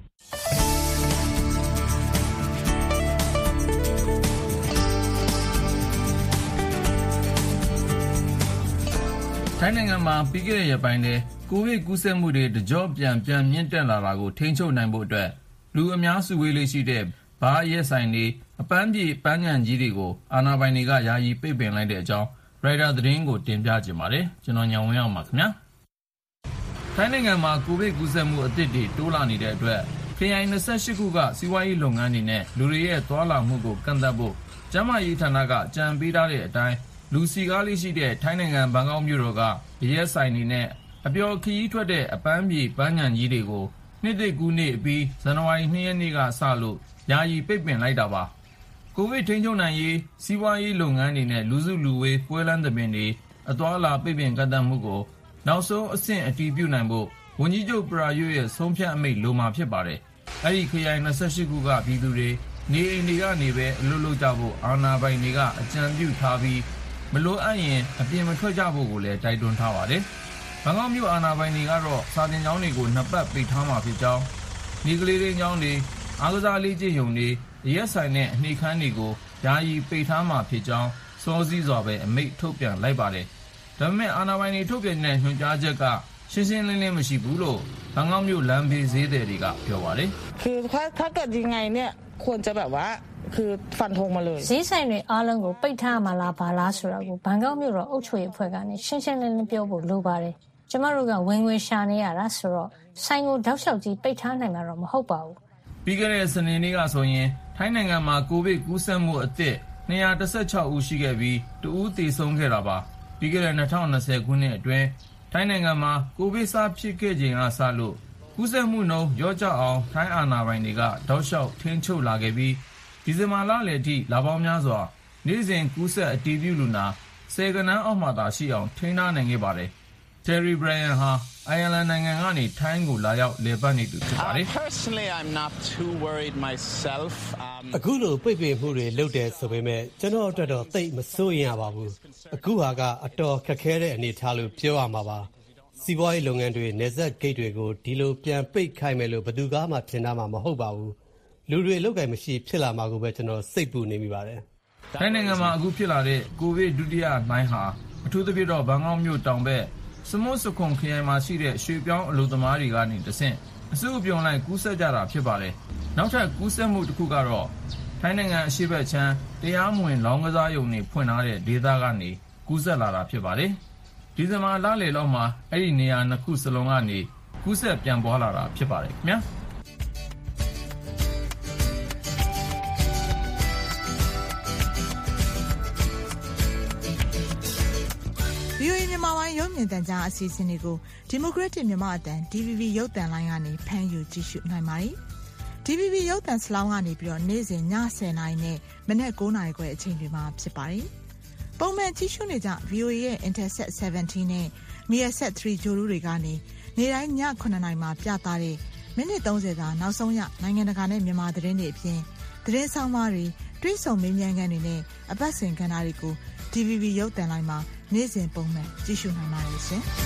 ထိုင်းနိုင်ငံမှာပြီးခဲ့တဲ့ရက်ပိုင်းထဲကိုဗစ်ကူးစက်မှုတွေတကြော့ပြန်မြင့်တက်လာတာကိုထိန်းချုပ်နိုင်ဖို့အတွက်လူအများစုဝေးလေးရှိတဲ့ဘားရဲဆိုင်တွေအပန်းဖြေပန်းခြံကြီးတွေကိုအာဏာပိုင်တွေကယာယီပိတ်ပင်လိုက်တဲ့အကြောင်းရိုက်တာသတင်းကိုတင်ပြကြပါမယ်ကျွန်တော်ညောင်ဝင်းအောင်ပါခင်ဗျာထိုင်းနိုင်ငံမှာကိုဗစ်ကူးစက်မှုအသစ်တွေတိုးလာနေတဲ့အတွက်ခရိုင်28ခုကစီးပွားရေးလုပ်ငန်းတွေနဲ့လူတွေရဲ့သွားလာမှုကိုကန့်သတ်ဖို့ကျန်းမာရေးဌာနကကြံပေးထားတဲ့အတိုင်းလူစီကားလေးရှိတဲ့ထိုင်းနိုင်ငံဘန်ကောက်မြို့တော်ကရဲဆိုင်တွေနဲ့အပျော်ခရီးထွက်တဲ့အပန်းဖြေပန်းခြံကြီးတွေကိုနှစ်သစ်ကူးနေ့အပြီးဇန်နဝါရီ2ရက်နေ့ကစလို့ယာယီပိတ်ပင်လိုက်တာပါကိုဗစ်ထိန်းချုပ်နိုင်ရေးစီးပွားရေးလုပ်ငန်းတွေနဲ့လူစုလူဝေးပွဲလမ်းသဘင်တွေအသွားလာပိတ်ပင်ကန့်သတ်မှုကိုနောက်ဆုံးအဆင့်အတည်ပြုနိုင်ဖို့ဝန်ကြီးချုပ်ပရာယွတ်ရဲ့ဆုံးဖြတ်အမိန့်လိုမှာဖြစ်ပါတယ်အဲဒီခရိုင်28ခုကပြည်သူတွေနေအိမ်တွေကနေပဲအလုပ်လုပ်ကြဖို့အာဏာပိုင်တွေကအကြံပြုထားပြီးမလိုအပ်ရင်အပြင်မထွက်ကြဖို့ကိုလည်းတိုက်တွန်းထားပါတယ်ဘန်ကောက်မြို့အာဏာပိုင်တွေကတော့စာသင်ကျောင်းတွေကိုနှစ်ပတ်ပိတ်ထားမှာဖြစ်ကြောင်းနေကလေးတွေကျောင်းတွေအားကစားလေးကျင့်ရုံတွေရက်ဆိုင်နဲ့အနှိခမ်းတွေကိုယာယီပိတ်ထားမှာဖြစ်ကြောင်းစောစည်းစွာပဲအမိန့်ထုတ်ပြန်လိုက်ပါတယ်ဒါပေမဲ့အာဏာပိုင်တွေထုတ်ပြန်တဲ့ညွှန်ကြားချက်ကရှင်းရှင်းလင်းလင်းမရှိဘူးလို့ဘန်ကောက်မြို့လမ်းဘေးဈေးသည်တွေကပြောပါတယ်คือถ้าเกิดยังไงเนี่ยควรจะแบบว่าคือฟันธงมาเลยဈေးဆိုင်တွေအားလုံးကိုပိတ်ထားမှာလားဘာလားဆိုတာကိုဘန်ကောက်မြို့တော်အုပ်ချုပ်ရေးအဖွဲ့ကနေရှင်းရှင်းလင်းလင်းပြောဖို့လိုပါတယ်ကျမတို့ကဝင်ငွေရှာနေရတာဆိုတော့ဆိုင်ကိုတောက်လျှောက်ကြီးပိတ်ထားနိုင်မှာတော့မဟုတ်ပါဘူးပြီးခဲ့တဲ့စနေနေ့ကဆိုရင်ထိုင်းနိုင်ငံမှာကိုဗစ်ကူးစက်မှုအသစ်216ဦးရှိခဲ့ပြီးတဦးသေဆုံးခဲ့တာပါပြီးခဲ့တဲ့2020ခုနှစ်အတွင်းထိုင်းနိုင်ငံမှာကိုဗစ်စဖြစ်ခဲ့ချိန်ကစလို့ကူးစက်မှုနှုန်းလျော့ကျအောင်ထိုင်းအာဏာပိုင်တွေကတောက်လျှောက်ထိန်းချုပ်လာခဲ့ပြီးဒီဇင်ဘာလလယ်ထိလပေါင်းများစွာနေ့စဉ်ကူးစက်အတည်ပြုလူနာ10 ကဏန်းအောက်မှာသာရှိအောင်ထိန်းထားနိုင်ခဲ့ပါတယ်။ Terry Bryan ဟာအိုင်ယာလန်နိုင်ငံကနေထိုင်းကိုလာရောက်လည်ပတ်နေသူဖြစ်ပါတယ်။ Personally I'm not too worried myself. အခုလိုပိတ်ပင်မှုတွေလုပ်တယ်ဆိုပေမဲ့ကျွန်တော်အတွက်တော့သိပ်မစိုးရင်ရပါဘူး။အခုဟာကအတော်ခက်ခဲတဲ့အနေအထားလို့ပြောရမှာပါ။စီးပွားရေးလုပ်ငန်းတွေနေဆက်ဂိတ်တွေကိုဒီလိုပြန်ပိတ်ခိုင်းမယ်လို့ဘယ်သူကမှထင်တာမှမဟုတ်ပါဘူး။လူတွေလောက်ကိုင်မရှိဖြစ်လာမှာကိုပဲကျွန်တော်စိတ်ပူနေမိပါတယ်။ထိုင်းနိုင်ငံမှာအခုဖြစ်လာတဲ့ကိုဗစ်ဒုတိယလှိုင်းဟာအထူးသဖြင့်တော့ဘန်ကောက်မြို့တောင်ဘက်စမုတ်စခွန်ခရိုင်မှာရှိတဲ့ရွှေပြောင်းအလုပ်သမားတွေကနေတဆင့်အစုအပြုံလိုက်ကူးစက်ကြတာဖြစ်ပါတယ်။နောက်ထပ်ကူးစက်မှုတစ်ခုကတော့ထိုင်းနိုင်ငံအရှေ့ဘက်ခြမ်းတရားမဝင်လောင်းကစားရုံတွေဖွင့်ထားတဲ့ဒေသကနေကူးစက်လာတာဖြစ်ပါတယ်။ဒီဇင်ဘာလလယ်လောက်မှာအဲ့ဒီနေရာနှစ်ခုစလုံးကနေကူးစက်ပြန်ပွားလာတာဖြစ်ပါတယ်ခင်ဗျာ။ VOA မြန်မာပိုင်းရုပ်မြင်သံကြားအစီအစဉ်တွေကို Democratic မြန်မာအသံ DVB ရုပ်သံလိုင်းကနေဖမ်းယူကြည့်ရှုနိုင်ပါတယ်။ DVB ရုပ်သံစလောင်းကနေပြီးတော့နေ့စဉ်ည10:00နာရီနဲ့မနက်9:00နာရီခွဲအချိန်တွေမှာဖြစ်ပါတယ်။ပုံမှန်ကြည့်ရှုနေကြ VOA ရဲ့ Intelsat 17နဲ့ Measat 3 ဂျိုလူတွေကနေနေ့တိုင်းည9:00နာရီမှာပြသတဲ့မိနစ်30သာနောက်ဆုံးရနိုင်ငံတကာနဲ့မြန်မာသတင်းတွေအပြင်သတင်းဆောင်မတွေတွဲဆုံမေးမြန်းခန်းတွေနဲ့အပတ်စဉ်ကဏ္ဍတွေကို DVB ရုပ်သံလိုင်းမှာနေ့စဉ်ပုံမှန်ကြည့်ရှုနိုင်ပါတယ်ရှင်။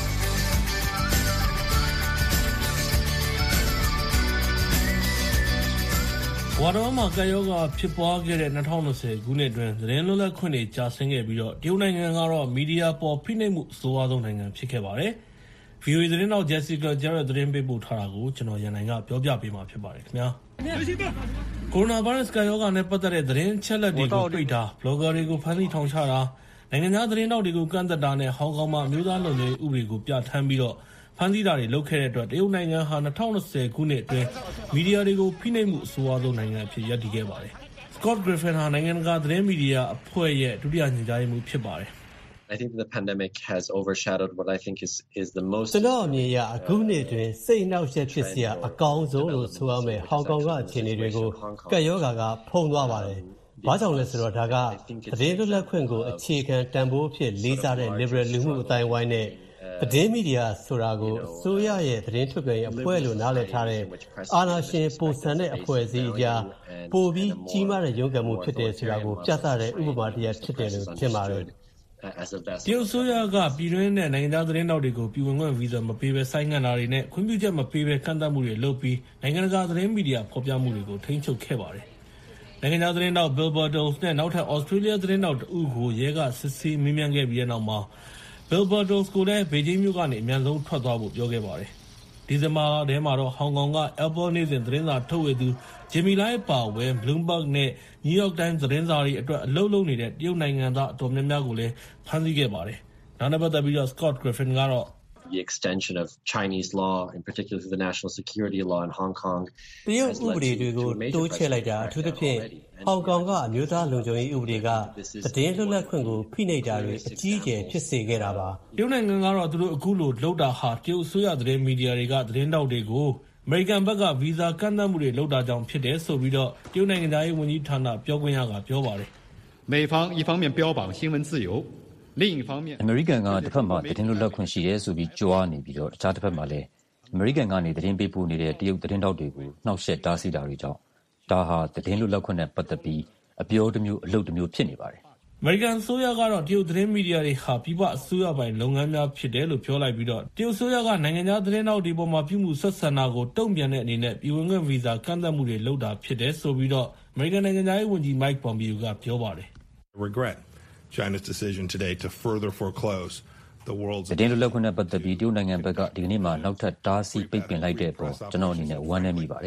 ဝါတော်မှာကာယောဂါဖြစ်ပွားခဲ့တဲ့2020ခုနှစ်အတွင်းသတင်းလွတ်လပ်ခွင့်တွေကျဆင်းခဲ့ပြီးတော့တရုတ်နိုင်ငံကတော့မီဒီယာပေါ်ဖိနှိပ်မှုအဆိုးအဆုံးနိုင်ငံဖြစ်ခဲ့ပါတယ်။ VOA သတင်းတော် Jessica Jarrett သတင်းပေးပို့ထားတာကိုကျွန်တော်ရန်နိုင်ကပြောပြပေးမှာဖြစ်ပါတယ်ခင်ဗျာ။ကိုရိုနာဗိုင်းရပ်စ်ကာယောဂါနဲ့ပတ်သက်တဲ့သတင်းအချက်အလက်တွေကိုပိတ်တာဘလော့ဂါတွေကိုဖမ်းဆီးထောင်ချတာနိုင်ငံခြားသတင်းတောက်တွေကိုကန့်သက်တာနဲ့ဟောင်ကောင်မှာမျိုးသားလုံခြုံရေးဥပဒေကိုပြဋ္ဌာန်းပြီးတော့ဖမ်းဆီးတာတွေလုပ်ခဲ့တဲ့အတွက်တရုတ်နိုင်ငံဟာ2020ခုနှစ်အတွင်းမီဒီယာတွေကိုဖိနှိပ်မှုအဆိုးအဆုံးနိုင်ငံအဖြစ်ရပ်တည်ခဲ့ပါတယ်။ Scott Griffin ဟာနိုင်ငံတကာသတင်းမီဒီယာအဖွဲ့ရဲ့ဒုတိယညွှန်ကြားရေးမှူးဖြစ်ပါတယ်။ I think the pandemic has overshadowed what I think is the most ကျွန်တော်အမြင်အရအခုနှစ်တွင်စိတ်နှောက်ယှက်ဖြစ်စရာအကောင်းဆုံးလို့ဆိုရမယ်ဟောင်ကောင်ကအခြေအနေတွေကိုကပ်ရောဂါကဖုံးသွားပါတယ်။ဘာကြောင့်လဲဆိုတော့ဒါကသတင်းလွတ်လပ်ခွင့်ကိုအခြေခံတန်ဖိုးအဖြစ်လေးစားတဲ့ liberal လူမှုအတိုင်းဝိုင်းနဲ့သတင်းမီဒီယာဆိုတာကိုအစိုးရရဲ့သတင်းထုတ်ပြန်ရေးအဖွဲ့လို့နားလည်ထားတဲ့အာဏာရှင်ပုံစံတဲ့အဖွဲ့အစည်းအကြားပိုပြီးကြီးမားတဲ့ရုန်းကန်မှုဖြစ်တယ်ဆိုတာကိုပြသတဲ့ဥပမာတရားဖြစ်တယ်လို့ထင်ပါတယ်။တရုတ်ဆိုရကပြည်တွင်းနဲ့နိုင်ငံခြားသတင်းတောက်တွေကိုပြည်ဝင်ခွင့်ဗီဇာမပေးဘဲဆိုင်းငံ့တာတွေနဲ့ခွင့်ပြုချက်မပေးဘဲကန့်သတ်မှုတွေလုပ်ပြီးနိုင်ငံတကာသတင်းမီဒီယာဖော်ပြမှုတွေကိုထိန်းချုပ်ခဲ့ပါတယ်။နိုင်ငံခြားသတင်းတောက် Bill Bartels နဲ့နောက်ထပ် Australia သတင်းတောက်တဦးကိုရဲကစစ်ဆေးမေးမြန်းခဲ့ပြီးတဲ့နောက်မှာ Bill Bartels ကိုလည်းဘေဂျင်းမြို့ကနေအမြန်ဆုံးထွက်သွားဖို့ပြောခဲ့ပါတယ်။ဒီဇင်ဘာထဲမှာတော့ဟောင်ကောင်က Apple နေ့စဉ်သတင်းစာထုတ်ဝေသူ Jimmy Lai ပါဝင် Bloomberg နဲ့ New York Times သတင်းစာတွေအတွက်အလုပ်လုပ်နေတဲ့တရုတ်နိုင်ငံသားအတော်များများကိုလည်းဖမ်းဆီးခဲ့ပါတယ်။ဒါနဲ့ပတ်သက်ပြီးတော့ Scott Griffin ကတော့ the extension of Chinese law, in particular the national security law in Hong Kong. တရုတ်ဥပဒေတွေကိုတိုးချဲ့လိုက်တာအထူးသဖြင့်ဟောင်ကောင်ကအမျိုးသားလုံခြုံရေးဥပဒေကသတင်းလွတ်လပ်ခွင့်ကိုဖိနှိပ်တာတွေအကြီးအကျယ်ဖြစ်စေခဲ့တာပါ။တရုတ်နိုင်ငံကတော့သူတို့အခုလိုလုပ်တာဟာတရုတ်အစိုးရသတင်းမီဒီယာတွေကသတင်းတောက်တွေကိုအမေရိကန်ဘက်ကဗီဇာကန့်သတ်မှုတွေလုပ်တာကြောင့်ဖြစ်တယ်ဆိုပြီးတော့တရုတ်နိုင်ငံသားရေးဝန်ကြီးဌာနပြောခွင့်ရကပြောပါတယ်။美方一方面标榜新闻自由另一方面အမေရိကန်ကတစ်ဖက်မှာသတင်းလွတ်လပ်ခွင့်ရှိတယ်ဆိုပြီးကြွားနေပြီးတော့တခြားတစ်ဖက်မှာလည်းအမေရိကန်ကနေသတင်းပေးပို့နေတဲ့တရုတ်သတင်းတောက်တွေကိုနှောက်ယှက်တားဆီးတာတွေကြောင့်ဒါဟာသတင်းလွတ်လပ်ခွင့်နဲ့ပတ်သက်ပြီးအပြောတစ်မျိုးအလုပ်တစ်မျိုးဖြစ်နေပါတယ်အမေရိကန်ဆိုရကတော့တရုတ်သတင်းမီဒီယာတွေဟာပြည်ပအစိုးရပိုင်လုပ်ငန်းများဖြစ်တယ်လို့ပြောလိုက်ပြီးတော့တရုတ်ဆိုရကနိုင်ငံခြားသတင်းတောက်တွေပေါ်မှာပြုမှုဆက်ဆံတာကိုတုံ့ပြန်တဲ့အနေနဲ့ပြည်ဝင်ခွင့်ဗီဇာကန့်သတ်မှုတွေလုပ်တာဖြစ်တယ်ဆိုပြီးတော့အမေရိကန်နိုင်ငံသားရေးဝန်ကြီး Mike Pompeo ကပြောပါတယ် regret China's decision today to further foreclose the world's သတင်းလွတ်လပ်ခွင့်နဲ့ပတ်သက်ပြီးတရုတ်နိုင်ငံဘက်ကဒီကနေ့မှနောက်ထပ်တားဆီးပိတ်ပင်လိုက်တဲ့အပေါ်ကျွန်တော်အနေနဲ့ဝမ်းနည်းမိပါတယ်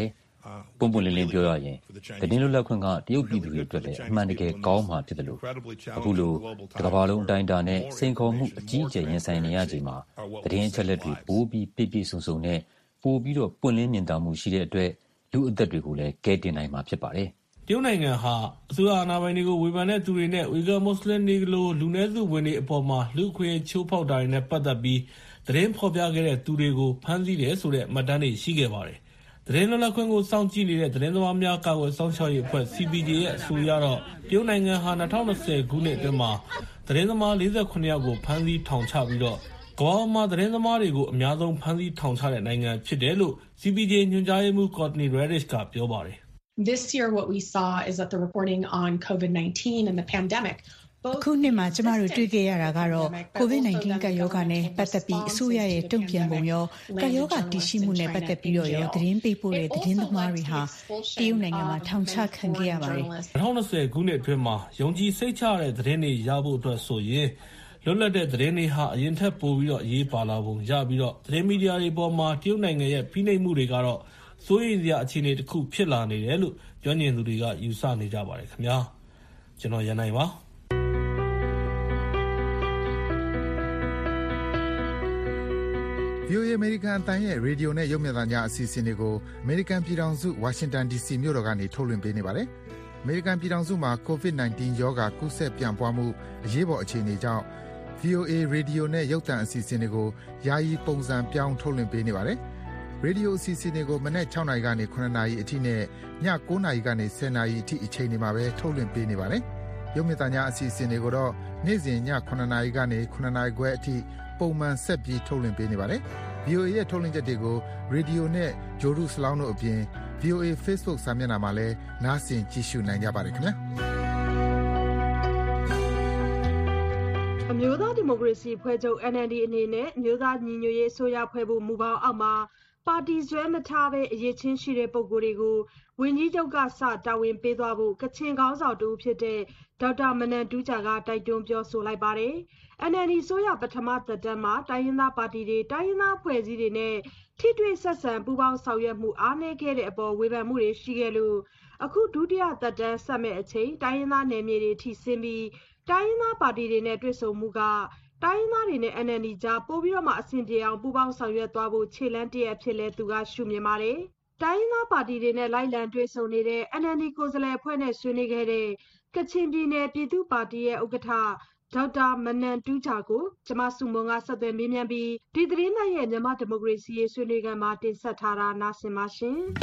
ပွင့်ပွင့်လင်းလင်းပြောရရင်သတင်းလွတ်လပ်ခွင့်ကတရုတ်ပြည်သူတွေအတွက်လည်းအမှန်တကယ်ကောင်းမှာဖြစ်တယ်လို့အခုလိုတစ်ကမ္ဘာလုံးအတိုင်းအတာနဲ့စိန်ခေါ်မှုအကြီးအကျယ်ရင်ဆိုင်နေရချိန်မှာသတင်းအချက်အလက်တွေပိုပြီးပြည့်ပြည့်စုံစုံနဲ့ပိုပြီးတော့ပွင့်လင်းမြင်သာမှုရှိတဲ့အတွက်လူအသက်တွေကိုလည်းကယ်တင်နိုင်မှာဖြစ်ပါတယ်တရုတ်နိုင်ငံဟာအစိုးရအာဏာပိုင်တွေကိုဝေဖန်တဲ့သူတွေနဲ့ဝီဂါမွတ်စလင်တွေလိုလူနည်းစုဝင်တွေအပေါ်မှာလူ့အခွင့်အရေးချိုးဖောက်တာတွေနဲ့ပတ်သက်ပြီးသတင်းဖော်ပြခဲ့တဲ့သူတွေကိုဖမ်းဆီးတယ်ဆိုတဲ့မှတ်တမ်းတွေရှိခဲ့ပါတယ်။သတင်းလွတ်လပ်ခွင့်ကိုစောင့်ကြည့်နေတဲ့သတင်းသမားများကာကွယ်စောင့်ရှောက်ရေးအဖွဲ့ CPJ ရဲ့အဆိုအရတော့တရုတ်နိုင်ငံဟာ2020ခုနှစ်အတွင်းမှာသတင်းသမား48ယောက်ကိုဖမ်းဆီးထောင်ချပြီးတော့ကမ္ဘာမှာသတင်းသမားတွေကိုအများဆုံးဖမ်းဆီးထောင်ချတဲ့နိုင်ငံဖြစ်တယ်လို့ CPJ ညွှန်ကြားရေးမှူး Courtney Raddish ကပြောပါတယ်။ This year what we saw is that the reporting on COVID-19 and the pandemic အခုနှစ်မှာကျမတို့တွေ့ခဲ့ရတာကတော့ COVID-19 ကပ်ရောဂါနဲ့ပတ်သက်ပြီးအစိုးရရဲ့တုံ့ပြန်ပုံရောကပ်ရောဂါတည်ရှိမှုနဲ့ပတ်သက်ပြီးတော့ရောသတင်းပေးပို့တဲ့သတင်းသမားတွေဟာတရုတ်နိုင်ငံမှာထောင်ချခံခဲ့ရပါတယ် 2020ခုနှစ်အတွင်းမှာယုံကြည်စိတ်ချရတဲ့သတင်းတွေရဖို့အတွက်ဆိုရင်လွတ်လပ်တဲ့သတင်းတွေဟာအရင်ထက်ပိုပြီးတော့အရေးပါလာပုံရပြီးတော့သတင်းမီဒီယာတွေပေါ်မှာတရုတ်နိုင်ငံရဲ့ဖိနှိပ်မှုတွေကတော့စိုးရိမ်စရာအခြေအနေတစ်ခုဖြစ်လာနေတယ်လို့ကျွမ်းကျင်သူတွေကယူဆနေကြပါတယ်ခင်ဗျာကျွန်တော်ရန်နိုင်ပါ VOA အမေရိကန်အသံရဲ့ရေဒီယိုနဲ့ရုပ်မြင်သံကြားအစီအစဉ်တွေကိုအမေရိကန်ပြည်ထောင်စုဝါရှင်တန် DC မြို့တော်ကနေထုတ်လွှင့်ပေးနေပါတယ်။အမေရိကန်ပြည်ထောင်စုမှာ COVID-19 ရောဂါကူးစက်ပြန့်ပွားမှုအရေးပေါ်အခြေအနေကြောင့် VOA ရေဒီယိုနဲ့ရုပ်သံအစီအစဉ်တွေကိုယာယီပုံစံပြောင်းထုတ်လွှင့်ပေးနေပါတယ်။ရေဒီယိုအစီအစဉ်တွေကိုမနက်6နာရီကနေ9နာရီအထိနဲ့ည9နာရီကနေ10နာရီအထိအချိန်တွေမှာပဲထုတ်လွှင့်ပေးနေပါတယ်။ရုပ်မြင်သံကြားအစီအစဉ်တွေကိုတော့နေ့စဉ်ည9နာရီကနေ9နာရီခွဲအထိပုံမှန်ဆက်ပြီးထုတ်လွှင့်ပေးနေပါတယ်။ VOA ရဲ့ထုတ်လွှင့်ချက်တွေကိုရေဒီယိုနဲ့ဂျိုဒူစလောင်းတို့အပြင် VOA Facebook စာမျက်နှာမှာလည်းနားဆင်ကြည့်ရှုနိုင်ကြပါတယ်ခင်ဗျာ။အမျိုးသားဒီမိုကရေစီဖွဲ့ချုပ် NLD အနေနဲ့အမျိုးသားညီညွတ်ရေးအစိုးရဖွဲ့ဖို့မူပေါင်းအောက်မှာပါတီဆွဲမထားဘဲအရေးချင်းရှိတဲ့ပုဂ္ဂိုလ်တွေကိုဝန်ကြီးချုပ်ကစတာဝန်ပေးသွားဖို့ကချင်ခေါင်းဆောင်တူဖြစ်တဲ့ဒေါက်တာမနန်တူးဂျာကတိုက်တွန်းပြောဆိုလိုက်ပါတယ်။ NLD ဆိုရပထမသက်တမ်းမှာတိုင်းရင်းသားပါတီတွေတိုင်းရင်းသားဖွဲ့စည်းတွေနဲ့ထိတွေ့ဆက်ဆံပူးပေါင်းဆောင်ရွက်မှုအားနည်းခဲ့တဲ့အပေါ်ဝေဖန်မှုတွေရှိခဲ့လို့အခုဒုတိယသက်တမ်းဆက်မဲ့အချိန်တိုင်းရင်းသားနယ်မြေတွေထိဆင်းပြီးတိုင်းရင်းသားပါတီတွေနဲ့တွေ့ဆုံမှုကတိုင်းရင်းသားတွေနဲ့ NLD ကြားပို့ပြီးတော့မှအဆင်ပြေအောင်ပူးပေါင်းဆောင်ရွက်သွားဖို့ခြေလှမ်းတရက်ဖြစ်လဲသူကရှုမြင်ပါတယ်။တိုင်းရင်းသားပါတီတွေနဲ့လိုက်လံတွေ့ဆုံနေတဲ့ NLD ကိုယ်စားလှယ်အဖွဲ့နဲ့ဆွေးနွေးခဲ့တဲ့ကချင်ပြည်နယ်ပြည်သူ့ပါတီရဲ့ဥက္ကဋ္ဌဒေါက်တာမနန်တူးဂျာကိုကျမစုမုံကဆက်သွယ်မေးမြန်းပြီးဒီသတင်းနဲ့ရဲ့မြန်မာဒီမိုကရေစီရေးဆွေးနွေးခန်းမှာတင်ဆက်ထားတာနားဆင်ပါရှင်။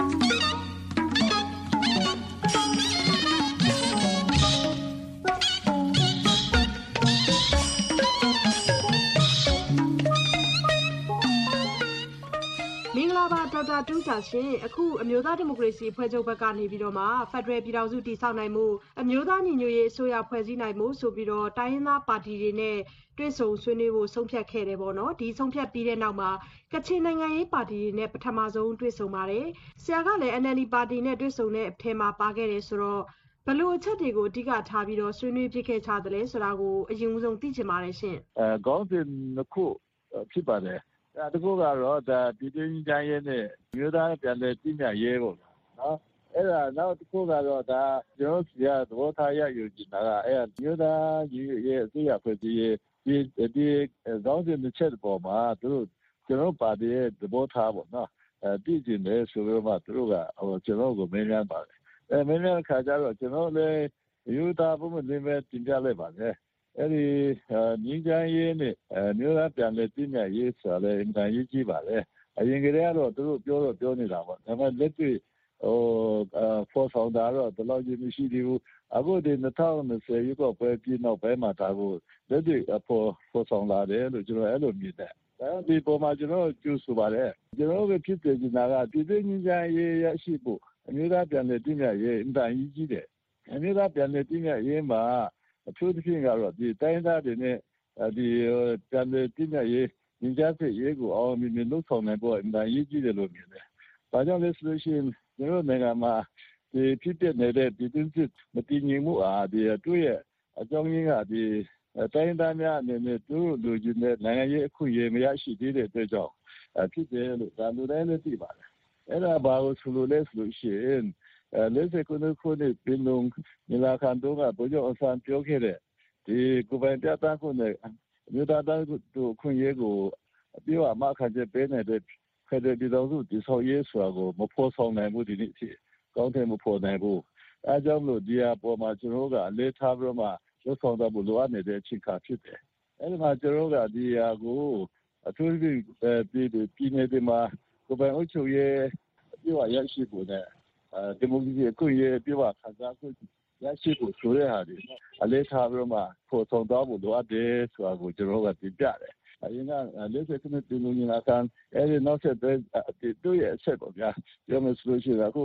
မင်္ဂလာပါဒေါက်တာတူးဂျာရှင်အခုအမျိုးသားဒီမိုကရေစီအဖွဲ့ချုပ်ဘက်ကနေပြီးတော့မှဖက်ဒရယ်ပြည်ထောင်စုတည်ဆောက်နိုင်မှုအမျိုးသားညီညွတ်ရေးအစိုးရဖွဲ့စည်းနိုင်မှုဆိုပြီးတော့တိုင်းရင်းသားပါတီတွေနဲ့တွေ့ဆုံဆွေးနွေးဖို့ဆုံးဖြတ်ခဲ့တယ်ပေါ့နော်ဒီဆုံးဖြတ်ပြီးတဲ့နောက်မှာကချင်နိုင်ငံရေးပါတီတွေနဲ့ပထမဆုံးတွေ့ဆုံပါတယ်ဆရာကလည်း NLD ပါတီနဲ့တွေ့ဆုံတဲ့အထဲမှာပါခဲ့တယ်ဆိုတော့ဘယ်လိုအချက်တွေကိုအဓိကထားပြီးတော့ဆွေးနွေးဖြစ်ခဲ့ကြတယ်လဲဆိုတာကိုအရင်ဦးဆုံးသိချင်ပါတယ်ရှင်ခေါင်းစဉ်တစ်ခုဖြစ်ပါတယ်တကူကတော့ဒါပြည်တွင်းကြမ်းရဲနဲ့မြို့သားပြန်လဲပြည်မြရဲပေါ့နော်အဲ့ဒါနောက်တစ်ခုကတော့ဒါကျွန်တော်စီရသဘောထားရယူကြတာကအဲ့မြို့သားကြီးရဲ့အစိုးရဖွဲ့စည်းရေးဒီခေါင်းစဉ်တစ်ချက်ပေါ်မှာသူတို့ကျွန်တော်ပါတီရဲ့သဘောထားပေါ့နော်တည်ကျင်တယ်ဆိုတော့မှသူတို့ကကျွန်တော်ကိုမင်းများပါတယ်မင်းများခါကြတော့ကျွန်တော်လည်းယူသားပုံမှန်လေးပဲတင်ပြလိုက်ပါတယ်အဲ့ဒီညီကြရေးနဲ့မြို့သားပြန်လဲပြည်မြရေးဆိုလည်းအင်တာရေးကြည့်ပါလေအရင်ကတည်းကတော့သူတို့ပြောနေတာပေါ့ဒါပေမဲ့လက်တွေ့ဖော်ဆောင်တာတော့တလောက်ကြီးမရှိသေးဘူးအခုဒီ2020ရွေးကောက်ပွဲပြီးနောက်ပိုင်းမှာဒါကိုလက်တွေ့ဖော်ဆောင်လာတယ်လို့ကျွန်တော်အဲ့လိုမြင်တယ်ဒီပေါ်မှာကျွန်တော်ကျူးဆိုပါတယ်ကျွန်တော်ကဖြစ်တဲ့ညီနာကပြည်တွင်းညီကြရေးရရှိဖို့အမျိုးသားပြန်လဲပြည်မြရေးအင်တာရေးကြည့်တယ်အမျိုးသားပြန်လဲပြည်မြရေးမှာအထူးသဖြင့်ကတော့ဒီတိုင်းသားတွေနဲ့ဒီပြန်လည်တည်မြဲရေးညီကြစစ်ရေးကိုအောင်မြင်မြင်လုပ်ဆောင်နိုင်ဖို့အမှန်ရေးကြည့်တယ်လို့မြင်တယ်။ဘာကြောင့်လဲဆိုလို့ရှိရင်ကျွန်တော်နိုင်ငံမှာဒီဖြစ်ပျက်နေတဲ့ဒီတင်းစစ်မတည်ငြိမ်မှုအားဒီတို့ရဲ့အကြောင်းရင်းကဒီတိုင်းသားများအနေနဲ့သူတို့လူကြီးနဲ့နိုင်ငံရေးအခုရေမရရှိသေးတဲ့အတွက်ကြောင့်ဖြစ်တယ်လို့ဒါလူတိုင်းလည်းသိပါတယ်။အဲ့ဒါဘာလို့ဆိုလို့လဲဆိုလို့ရှိရင်49ခုနှစ်ပင်လုံညီလာခံတုန်းကဗိုလ်ချုပ်အောင်ဆန်းပြောခဲ့တဲ့ဒီကိုယ်ပိုင်ပြသခွင့်နဲ့မြို့သားတိုင်းတို့ခွင့်ရေးကိုအပြည့်အဝခံချက်ပေးနေတဲ့ဖက်ဒရယ်ပြည်ထောင်စုတည်ဆောက်ရေးဆိုတာကိုမဖော်ဆောင်နိုင်ဘူးဒီနေ့အထိကောင်းတယ်မဖော်နိုင်ဘူးအဲကြောင့်လို့ဒီအပေါ်မှာကျွန်တော်ကအလေးထားပြီးတော့မှလှုပ်ဆောင်တော့လိုအပ်နေတဲ့အချိန်ခါဖြစ်တယ်အဲဒီမှာကျွန်တော်ကဒီအကိုအထူးသဖြင့်ပြည်နယ်တွေမှာကိုယ်ပိုင်အုပ်ချုပ်ရေးအပြည့်အဝရရှိဖို့နဲ့ဒီမိုကရေစီအခွင့်အရေးအပြည့်အဝခံစားခွင့်ရရှိဖို့ဆိုတဲ့ဟာတွေအလေးထားပြီးတော့မှဖော်ဆောင်တော့လိုအပ်တယ်ဆိုတာကိုကျွန်တော်ကတင်ပြတယ်အရင်က49ပြည်လုံးညီလာခံအဲဒီနောက်ဆက်တွဲတို့ရဲ့အချက်ပေါ့ဗျာပြောမယ်ဆိုလို့ရှိရင်အခု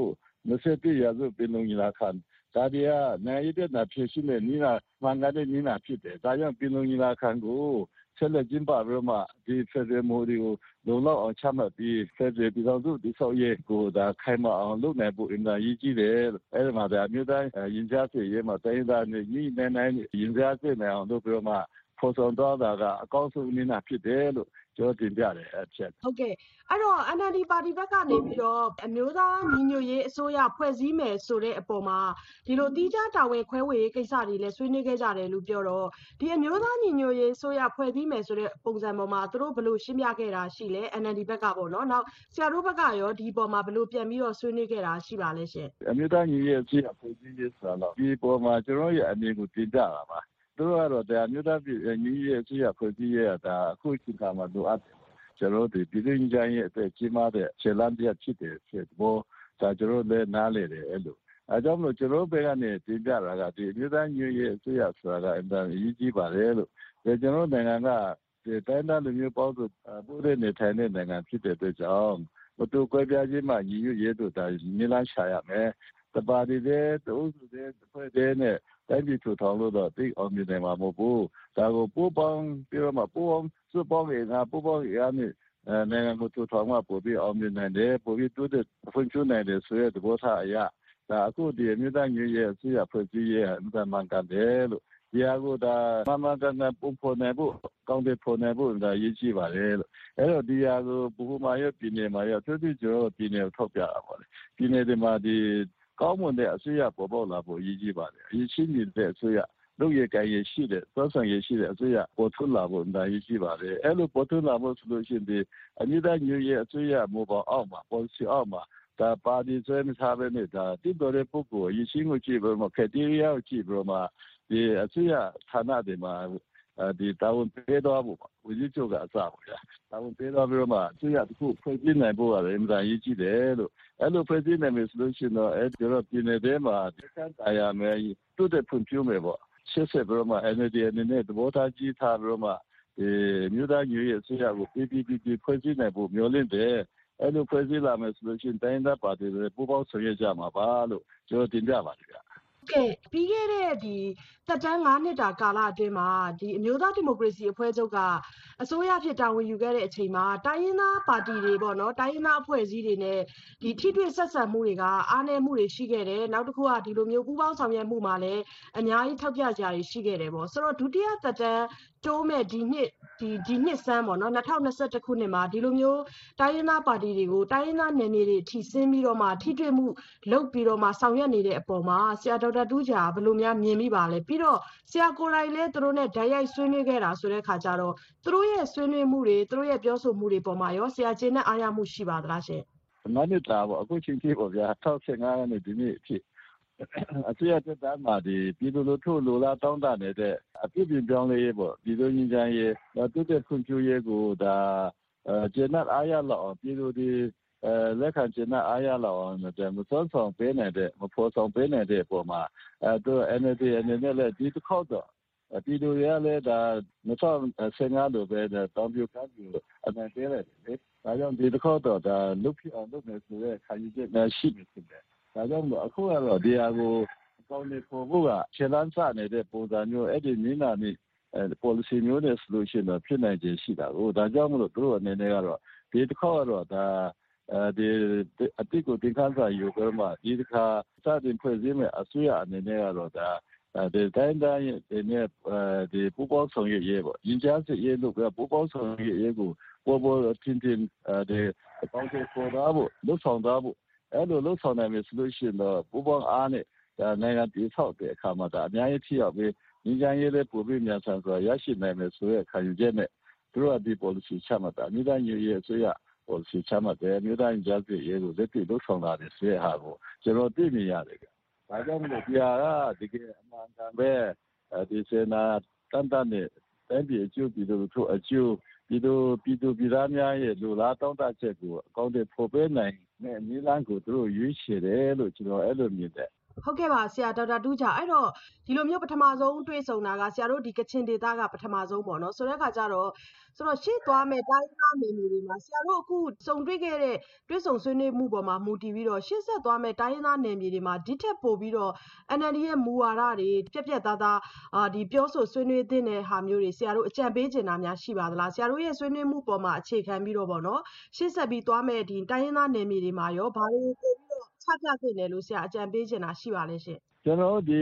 21ရာစုပြည်လုံးညီလာခံဒါတွေကနိုင်ရတဲ့နာဖြစ်ရှိမဲ့နီးနာမှန်တဲ့နီးနာဖြစ်တယ်ဒါကြောင့်ပြည်လုံးညီလာခံကိုဆက်လက်ကျင်းပပြီးတော့မှဒီဖက်ဒရယ်မိုဒီကိုလုံလောက်အောင်ချမှတ်ပြီးဖက်ဒရယ်ပြည်ထောင်စုတည်ဆောက်ရေးကိုဒါခိုင်မာအောင်လုပ်နိုင်ဖို့အင်တာရေးကြည့်တယ်အဲဒီမှာဒါမြို့တိုင်းရင်ကြားစေရေးမှာတိုင်းသားနဲ့ညီနိုင်ရင်ကြားစေနိုင်အောင်လုပ်ပြီးတော့မှဖော်ဆောင်တော့တာကအကောင်းဆုံးနည်းနာဖြစ်တယ်လို့ကျွန်တော်တင်ပြတယ်အချက်ဟုတ်ကဲ့အဲ့တော့ NLD ပါတီဘက်ကနေပြီးတော့အမျိုးသားညီညွတ်ရေးအစိုးရဖွဲ့စည်းမယ်ဆိုတဲ့အပေါ်မှာဒီလိုတီးခြားတာဝန်ခွဲဝေရေးကိစ္စတွေလည်းဆွေးနွေးခဲ့ကြတယ်လို့ပြောတော့ဒီအမျိုးသားညီညွတ်ရေးအစိုးရဖွဲ့စည်းမယ်ဆိုတဲ့ပုံစံပေါ်မှာသူတို့ဘယ်လိုရှင်းပြခဲ့တာရှိလဲ NLD ဘက်ကပေါ့နော်နောက်ဆရာတို့ဘက်ကရောဒီပေါ်မှာဘယ်လိုပြန်ပြီးတော့ဆွေးနွေးခဲ့တာရှိပါလဲရှင်အမျိုးသားညီညွတ်ရေးအစိုးရဖွဲ့စည်းရေးဆိုတာတော့ဒီပေါ်မှာကျွန်တော်ရဲ့အမြင်ကိုတင်ပြတာပါသူတို့ကတော့ဒါမြို့သားပြည်ညီရဲ့အစိုးရဖွဲ့စည်းရေးတာအခုချိန်ခါမှာလိုအပ်တယ်ကျွန်တော်တို့ပြည်တွင်းကြမ်းရဲ့အသက်ကြီးမားတဲ့ခြေလှမ်းပြဖြစ်တယ်ဖြစ်တော့ဒါကျွန်တော်လည်းနားလေတယ်အဲ့လိုအဲကြောင့်မလို့ကျွန်တော်ဘက်ကနေတင်ပြတာကဒီမြို့သားညီရဲ့အစိုးရဆိုတာကအင်တာအရေးကြီးပါတယ်လို့ကျွန်တော်နိုင်ငံကဒီတိုင်းသားလူမျိုးပေါင်းစုပို့တဲ့နေထိုင်တဲ့နိုင်ငံဖြစ်တဲ့အတွက်ကြောင့်မတူကွဲပြားခြင်းမှညီညွတ်ရေးတို့ဒါညီလန်းရှာရမယ်တပါးတဲ့တူစုတဲ့ဖွဲ့တဲ့နဲ့တိုင်းပြည်ထူထောင်လို့တော့သိအောင်မြင်နိုင်မှာမဟုတ်ဘူးဒါကိုပို့ပေါင်းပြီးတော့မှပို့အောင်စုပေါင်းရပို့ပေါင်းရနဲ့နိုင်ငံကိုထူထောင်မှပို့ပြီးအောင်မြင်နိုင်တယ်ပို့ပြီးတိုးတဲ့ဖွံ့ဖြိုးနိုင်တယ်ဆိုတဲ့သဘောထားအရာဒါအခုဒီအမျိုးသားညီရဲ့အစိုးရဖွဲ့စည်းရေးအမှန်မှန်ကန်တယ်လို့ဒီအကူဒါမှန်ကန်ပုံဖော်နိုင်ဖို့ကောင်းတဲ့ဖော်နိုင်ဖို့ဒါရည်ရှိပါတယ်လို့အဲ့တော့ဒီအကူဘုမာရပြည်နယ်မှာရသူတို့ကျွန်တော်ပြည်နယ်ထောက်ပြတာပါလေပြည်နယ်တွေမှာဒီကောင်းမွန်တဲ့အစိုးရပေါ်ပေါက်လာဖို့ရည်ကြီးပါတယ်အရေးရှိနေတဲ့အစိုးရလုပ်ရကြရရှိတဲ့သောဆောင်ရရှိတဲ့အစိုးရပေါ်ထွန်းလာဖို့ဒါရည်ရှိပါတယ်အဲ့လိုပေါ်ထွန်းလာဖို့ဆိုလို့ရှိရင်ဒီအမြင့်တဲ့ညရဲ့အစိုးရမောပေါ်အောက်မှာ policy အောက်မှာဒါပါတီဆွဲမထားဘဲနဲ့ဒါတိတော်တဲ့ပုဂ္ဂိုလ်ရည်ရှိမှုကြည့်ပြီးမှခက်တီးရီယာကိုကြည့်ပြီးမှဒီအစိုးရဌာနတွေမှာဒီတာဝန်ပေးတော့ဖို့ဝိဇ္ဇချုပ်ကအစပါဗျာတာဝန်ပေးတော့ပြီးတော့မှအစိုးရတစ်ခုဖွဲ့စည်းနိုင်ဖို့ရတယ်အမှန်တန်ရည်ကြည့်တယ်လို့အဲ့လိုဖွဲ့စည်းနိုင်မယ်ဆိုလို့ရှိရင်တော့အဲ့ဒီတော့ပြည်နယ်ထဲမှာဒီကံတရားမယ်တူတဲ့ဖွံ့ဖြိုးမယ်ပေါ့ရှစ်ဆက်ပြီးတော့မှ NLD အနေနဲ့သဘောထားကြီးထားပြီးတော့မှဒီမြို့သားညီရဲ့အစိုးရကိုပြည်ဖွဲ့စည်းနိုင်ဖို့မျှော်လင့်တယ်အဲ့လိုဖွဲ့စည်းလာမယ်ဆိုလို့ရှိရင်တိုင်းသားပါတီတွေပူးပေါင်းဆောင်ရွက်ကြမှာပါလို့ကျွန်တော်တင်ပြပါတယ်ဗျာကဲပြီးခဲ့တဲ့ဒီသက်တမ်း9နှစ်တာကာလအတွင်းမှာဒီအမျိုးသားဒီမိုကရေစီအဖွဲ့ချုပ်ကအစိုးရဖြစ်တာဝန်ယူခဲ့တဲ့အချိန်မှာတိုင်းရင်းသားပါတီတွေပေါ့နော်တိုင်းရင်းသားအဖွဲ့အစည်းတွေနဲ့ဒီထိတွေ့ဆက်ဆံမှုတွေကအားနည်းမှုတွေရှိခဲ့တယ်နောက်တစ်ခုကဒီလိုမျိုးပူးပေါင်းဆောင်ရွက်မှုမှာလည်းအများကြီးထောက်ပြကြရရှိခဲ့တယ်ပေါ့ဆိုတော့ဒုတိယသက်တမ်းတိုးမဲ့ဒီနှစ်ဆန်းပေါ့နော်2021ခုနှစ်မှာဒီလိုမျိုးတိုင်းရင်းသားပါတီတွေကိုတိုင်းရင်းသားနယ်မြေတွေထိဆင်းပြီးတော့မှထိတွေ့မှုလုပ်ပြီးတော့မှဆောင်ရွက်နေတဲ့အပေါ်မှာဆရာဒေါက်တာတူးဂျာဘယ်လိုများမြင်မိပါလဲပြီးတော့ဆရာကိုယ်တိုင်လည်းသူတို့နဲ့ဓာတ်ရိုက်ဆွေးနွေးခဲ့တာဆိုတဲ့ခါကျတော့သူတို့ရဲ့ဆွေးနွေးမှုတွေသူတို့ရဲ့ပြောဆိုမှုတွေပေါ်မှာရောဆရာကျေနပ်အားရမှုရှိပါသလားရှင်မနစ်တာပေါ့အခုချိန်ကြီးပေါ့ဗျာ2015နဲ့ဒီနေ့အဖြစ်အစိုးရတက်တာမှာဒီပြည်သူလူထုလိုလားတောင်းတနေတဲ့အပြည့်ပြပြောင်းလဲရေးပေါ့ပြည်သူညီချမ်းရေးတိုးတက်ဖွံ့ဖြိုးရေးကိုဒါကျေနပ်အားရလောက်ပြည်သူတွေလက်ခံကျေနပ်အားရလောက်တဲ့မစောဆောင်ပေးနိုင်တဲ့မဖော်ဆောင်ပေးနိုင်တဲ့အပေါ်မှာသူ NLD အနေနဲ့လည်းဒီတစ်ခေါက်တော့ပြည်သူတွေကလည်းဒါ2015လိုပဲတောင်းပြကမ်းပြအမှန်တည်းတယ်လေဒါကြောင့်ဒီတစ်ခေါက်တော့ဒါလုဖြစ်အောင်လုပ်မယ်ဆိုတဲ့ခံယူချက်နဲ့ရှိနေတယ်ဒါကြောင့်အခုကတော့ဒီဟာကိုအကောင့်တွေပေါ်ဖို့ကခြေလမ်းစနေတဲ့ပုံစံမျိုးအဲ့ဒီနည်းနာနဲ့ policy မျိုးနဲ့ solution တော့ဖြစ်နိုင်ခြင်းရှိတာကိုဒါကြောင့်မလို့သူတို့အနေနဲ့ကတော့ဒီတစ်ခေါက်ကတော့ဒါဒီအတိတ်ကိုသင်္ခါစာယူပြီးမှဒီတစ်ခါစတင်ဖွဲ့စည်းမဲ့အစိုးရအနေနဲ့ကတော့ဒါဒီတိုင်းတိုင်းရဲ့ဒီပူပေါင်းဆောင်ရွက်ရေးပေါ့ရင်ကြားစစ်ရေးလို့ပူပေါင်းဆောင်ရွက်ရေးကိုပေါ်ထင်ထင်ဒီအကောင့်တွေပေါ်သွားဖို့လှုပ်ဆောင်သွားဖို့အဲ့လိုလှုပ်ဆောင်နိုင်မယ်ဆိုလို့ရှိရင်တော့ပူပေါင်းအားနဲ့ဒါနိုင်ငံတည်ဆောက်တဲ့အခါမှာဒါအများကြီးထိရောက်ပြီးညီကြရေးလည်းပိုပြီးမြန်ဆန်စွာရရှိနိုင်မယ်ဆိုတဲ့ခံယူချက်နဲ့သူတို့ကဒီ policy ချမှတ်တာမြို့သားညီရေးအစိုးရ policy ချမှတ်တယ်မြို့သားညီကြရေးကိုလက်တွေ့လှုပ်ဆောင်တာတွေဆိုတဲ့ဟာကိုကျွန်တော်သိမြင်ရတယ်။ဒါကြောင့်မလို့ဒီဟာကဒီကအမှန်တန်ပဲဒီစေနာတန်တန်နဲ့တိုင်းပြည်အကျိုးပြည်သူတို့အကျိုးပြည်သားများရဲ့လူလားတောင်းတချက်ကိုအကောင့်တွေဖော်ပြနိုင်တဲ့နည်းလမ်းကိုသူတို့ရွေးချယ်တယ်လို့ကျွန်တော်အဲ့လိုမြင်တယ်ဟုတ်ကဲ့ပါဆရာဒေါက်တာတူးချအဲ့တော့ဒီလိုမျိုးပထမဆုံးတွေ့ဆုံတာကဆရာတို့ဒီကချင်ဒေသကပထမဆုံးပေါ့နော်ဆိုတဲ့အခါကျတော့ဆိုတော့ရှေ့သွားမယ်တိုင်းသားနယ်မြေတွေမှာဆရာတို့အခုစုံတွေ့ခဲ့တဲ့တွေ့ဆုံဆွေးနွေးမှုပေါ်မှာမူတည်ပြီးတော့ရှေ့ဆက်သွားမယ်တိုင်းသားနယ်မြေတွေမှာဒီထက်ပိုပြီးတော့ NLD ရဲ့မူဝါဒတွေပြက်သားသားဒီပြောဆိုဆွေးနွေးတဲ့ဟာမျိုးတွေဆရာတို့အကြံပေးချင်တာများရှိပါသလားဆရာတို့ရဲ့ဆွေးနွေးမှုပေါ်မှာအခြေခံပြီးတော့ပေါ့နော်ရှေ့ဆက်ပြီးသွားမယ်ဒီတိုင်းသားနယ်မြေတွေမှာရောဘာတွေပို့ပြီးတော့ချပြသင့်တယ်လို့ဆရာအကြံပေးချင်တာရှိပါလဲရှင်ကျွန်တော်ဒီ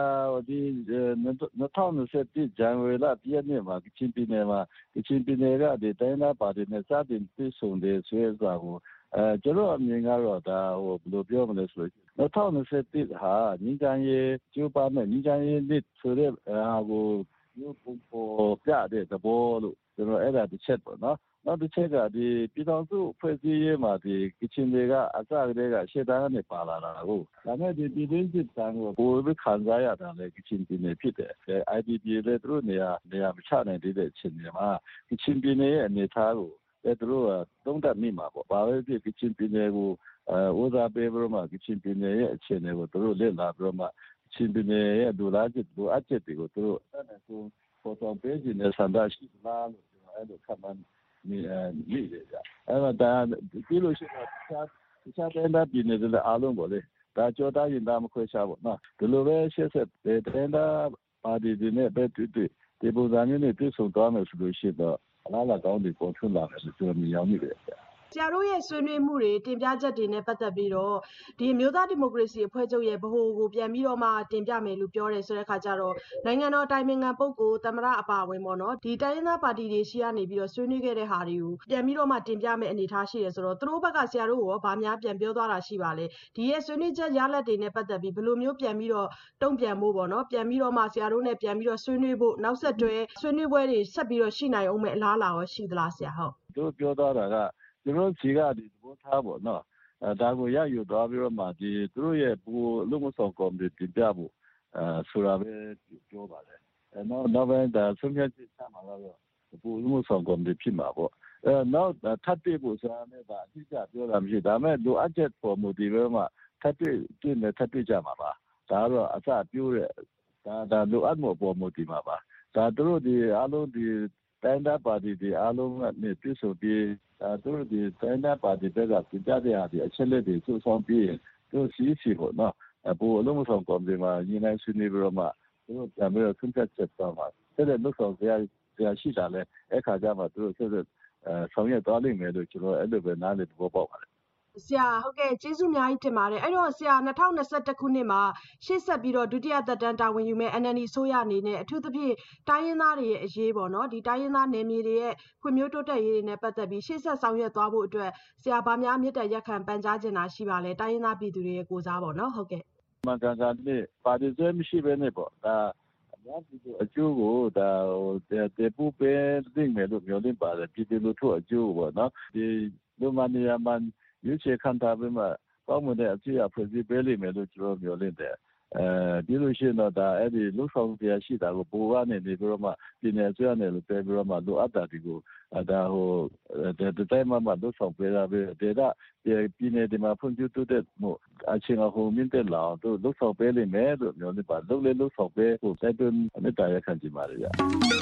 2021ဇန်နဝါရီလ1ရက်နေ့မှာကချင်ပြည်နယ်ကဒီတိုင်းသားပါတီနဲ့စတင်ပြည်ဆုံတဲ့ဆွေးနွေးစာကိုကျွန်တော်အမြင်ကတော့ဒါဘယ်လိုပြောမလဲဆိုတော့2021ဟာညီကြရေးကျိုးပါမယ်ညီကြရေးနှစ်ဆိုတဲ့ဟာကိုမျိုးပေါ်ပြတဲ့သဘောလို့ကျွန်တော်အဲ့ဒါတစ်ချက်ပေါ့နော်နောက်တစ်ချက်ကဒီပြည်တော်စုဖွဲ့စည်းရေးမှာဒီကချင်တွေကအစကတည်းကရှေ့တန်းကနေပါလာတာကိုဒါနဲ့ဒီပြည်တွင်းစစ်တန်းကိုပိုပြီးခံစားရတာလေကချင်ပြည်နယ်ဖြစ်တယ် IDP လည်းသူတို့နေရာမချနိုင်တဲ့အချိန်တွေမှာကချင်ပြည်နယ်ရဲ့အနေအထားကိုသူတို့ကသုံးသပ်မိမှာပေါ့ဘာပဲဖြစ်ကချင်ပြည်နယ်ကိုဥစားပေးပြီးတော့မှကချင်ပြည်နယ်ရဲ့အခြေအနေကိုသူတို့လေ့လာပြီးတော့မှကချင်ပြည်နယ်ရဲ့ဒူလာချက်လိုအပ်ချက်တွေကိုသူတို့အဲ့ဒါဆိုပေါ်တော်ပေးခြင်းဆန္ဒရှိလားလို့ကျွန်တော်အဲ့လိုခန့်မှန်းမိတယ်ကြာအဲ့ဒါပြီးလို့ရှိရင်တခြားတိုင်းသားပြည်နယ်တွေအားလုံးပေါ့လေဒါကြောတာရင်သားမခွဲခြားပေါ့နော်ဒီလိုပဲရှက်ဆက်တိုင်းသားပါတီတွေနဲ့ပဲတွေ့ဒီပုံစံမျိုးနဲ့တွေ့ဆုံသွားမယ်ဆိုလို့ရှိတော့အလားအလာကောင်းတွေပေါ်ထွန်းလာမယ်ဆိုကျွန်တော်မြင်ရောက်မိတယ်ကြာဆရာတို့ရဲ့ဆွေးနွေးမှုတွေတင်ပြချက်တွေနဲ့ပတ်သက်ပြီးတော့ဒီမျိုးသားဒီမိုကရေစီအဖွဲ့ချုပ်ရဲ့ဗဟိုကိုပြန်ပြီးတော့မှတင်ပြမယ်လို့ပြောတယ်ဆိုတဲ့အခါကျတော့နိုင်ငံတော်တိုင်ပင်ခံပုဂ္ဂိုလ်သမ္မတအပါအဝင်ပေါ့နော်ဒီတိုင်းရင်းသားပါတီတွေရှိကနေပြီးတော့ဆွေးနွေးခဲ့တဲ့ဟာတွေကိုပြန်ပြီးတော့မှတင်ပြမယ်အနေထားရှိတယ်ဆိုတော့သူတို့ဘက်ကဆရာတို့ရောဗာများပြန်ပြောသွားတာရှိပါလေဒီရဲ့ဆွေးနွေးချက်ရလဒ်တွေနဲ့ပတ်သက်ပြီးဘယ်လိုမျိုးပြန်ပြီးတော့တုံ့ပြန်ဖို့ပေါ့နော်ပြန်ပြီးတော့မှဆရာတို့နဲ့ပြန်ပြီးတော့ဆွေးနွေးဖို့နောက်ဆက်တွဲဆွေးနွေးပွဲတွေဆက်ပြီးတော့ရှိနိုင်အောင်မဲ့အလားအလာရောရှိသလားဆရာဟုတ်တို့ပြောသွားတာကကျွန်တော်စီကဒီသဘောထားပေါ့နော်ဒါကိုရယူသွားပြီးတော့မှဒီသူတို့ရဲ့ဘူလူမှုဆောင်ကော်မတီတင်ပြဖို့ဆိုတာပဲပြောပါတယ်နောက်ပိုင်းဒါဆုံးဖြတ်ချက်ချမှာတော့ဘူလူမှုဆောင်ကော်မတီဖြစ်မှာပေါ့နောက်ထပ်တွေ့ဖို့ဆိုတာနဲ့ဒါအတိအကျပြောတာမရှိဒါပေမဲ့လိုအပ်ချက်ပေါ်မူတည်ပြီးမှထပ်တွေ့ကြမှာပါဒါတော့အစပြိုးတဲ့ဒါလိုအပ်မှုပေါ်မူတည်မှာပါဒါသူတို့ဒီအားလုံးဒီတိုင်းသားပါတီတွေအားလုံးနဲ့တွေ့ဆုံပြီးသူတို့ဒီတိုင်းသားပါတီတွေကပြင်ကြတဲ့အားဒီအချက်လက်တွေစုဆောင်းပြီးသူစီပေါ့နော်ဘူအလုံးစုံကော်မတီမှာညီနိုင်ဆွေးနွေးပြီးတော့မှသူတို့ပြန်ပြီးတော့ဆွေးနွေးချက်သွားမှာတဲ့လို့ဆောင်ကြရရှိတာလဲအခါကျမှသူတို့ဆောင်ရွက်သွားလိမ့်မယ်လို့ကျွန်တော်အဲ့လိုပဲနားလည်သဘောပေါက်ပါတယ်ဆရာဟုတ်ကဲ့ကျေးဇူးအများကြီးတင်ပါတယ်အဲ့တော့ဆရာ2021ခုနှစ်မှာရှေ့ဆက်ပြီးတော့ဒုတိယသက်တမ်းတာဝန်ယူမဲ့ NLD ဆိုရအနေနဲ့အထူးသဖြင့်တိုင်းရင်းသားတွေရဲ့အရေးပေါ့နော်ဒီတိုင်းရင်းသားနယ်မြေတွေရဲ့ဖွံ့ဖြိုးတိုးတက်ရေးတွေနဲ့ပတ်သက်ပြီးရှေ့ဆက်ဆောင်ရွက်သွားဖို့အတွက်ဆရာဗာများမြစ်တရက်ခံပန်ကြားချင်တာရှိပါလဲတိုင်းရင်းသားပြည်သူတွေရဲ့ကိုစားပေါ့နော်ဟုတ်ကဲ့မှန်ကန်နဲ့ပါတီဆွဲမရှိဘဲနဲ့ပေါ့ဒါအများပြည်သူအကျိုးကိုဒါတေပူပဲသိမယ်လို့ပြောနေပါတယ်ပြည်သူလူထုအကျိုးပေါ့နော်ဒီလူမနီယာမန်ရွေးချယ်ခံထားပြီးမှကောင်းမွန်တဲ့အဖြစ်အဖွဲ့စည်းပေးလိမ့်မယ်လို့ကျွန်တော်ပြောနေတယ်ပြီးလို့ရှိရင်တော့ဒါအဲ့ဒီလူဆောင်တရားရှိတာကိုပိုကနေပြီးတော့မှပြည်နယ်ဆွေးနွေးလို့ပြောပြီးတော့မှလိုအပ်တာဒီကိုဒါဟိုဒီတိုင်းမှာလူဆောင်ပေးတာပဲဒါပြည်နယ်ဒီမှာဖွံ့ဖြိုးတိုးတက်မှုအချင်းအဟိုမြင့်တက်လာတော့လူဆောင်ပေးလိမ့်မယ်လို့ပြောနေပါလူဆောင်ပေးဖို့တိုက်တွန်းနေတရားခံကြည့်ပါရ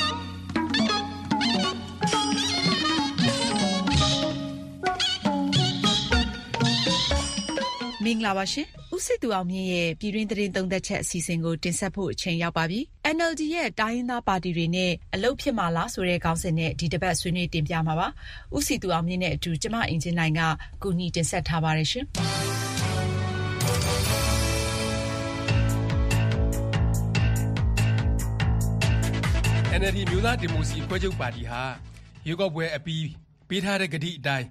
မင်္ဂလာပါရှင်ဦးစစ်သူအောင်မြင့်ရဲ့ပြည်တွင်းသတင်းသုံးသပ်ချက်အစီအစဉ်ကိုတင်ဆက်ဖို့အချိန်ရောက်ပါပြီ NLD ရဲ့တိုင်းရင်းသားပါတီတွေနဲ့အလုပ်ဖြစ်မှာလားဆိုတဲ့ခေါင်းစဉ်နဲ့ဒီတစ်ပတ်ဆွေးနွေးတင်ပြမှာပါဦးစစ်သူအောင်မြင့်နဲ့အတူကျမအင်ဂျင်နိုင်ကကူညီတင်ဆက်ထားပါတယ်ရှင် NLD မျိုးသားဒီမိုကရေစီဖွဲ့ချုပ်ပါတီဟာရွေးကောက်ပွဲအပြီးပေးထားတဲ့ကတိအတိုင်း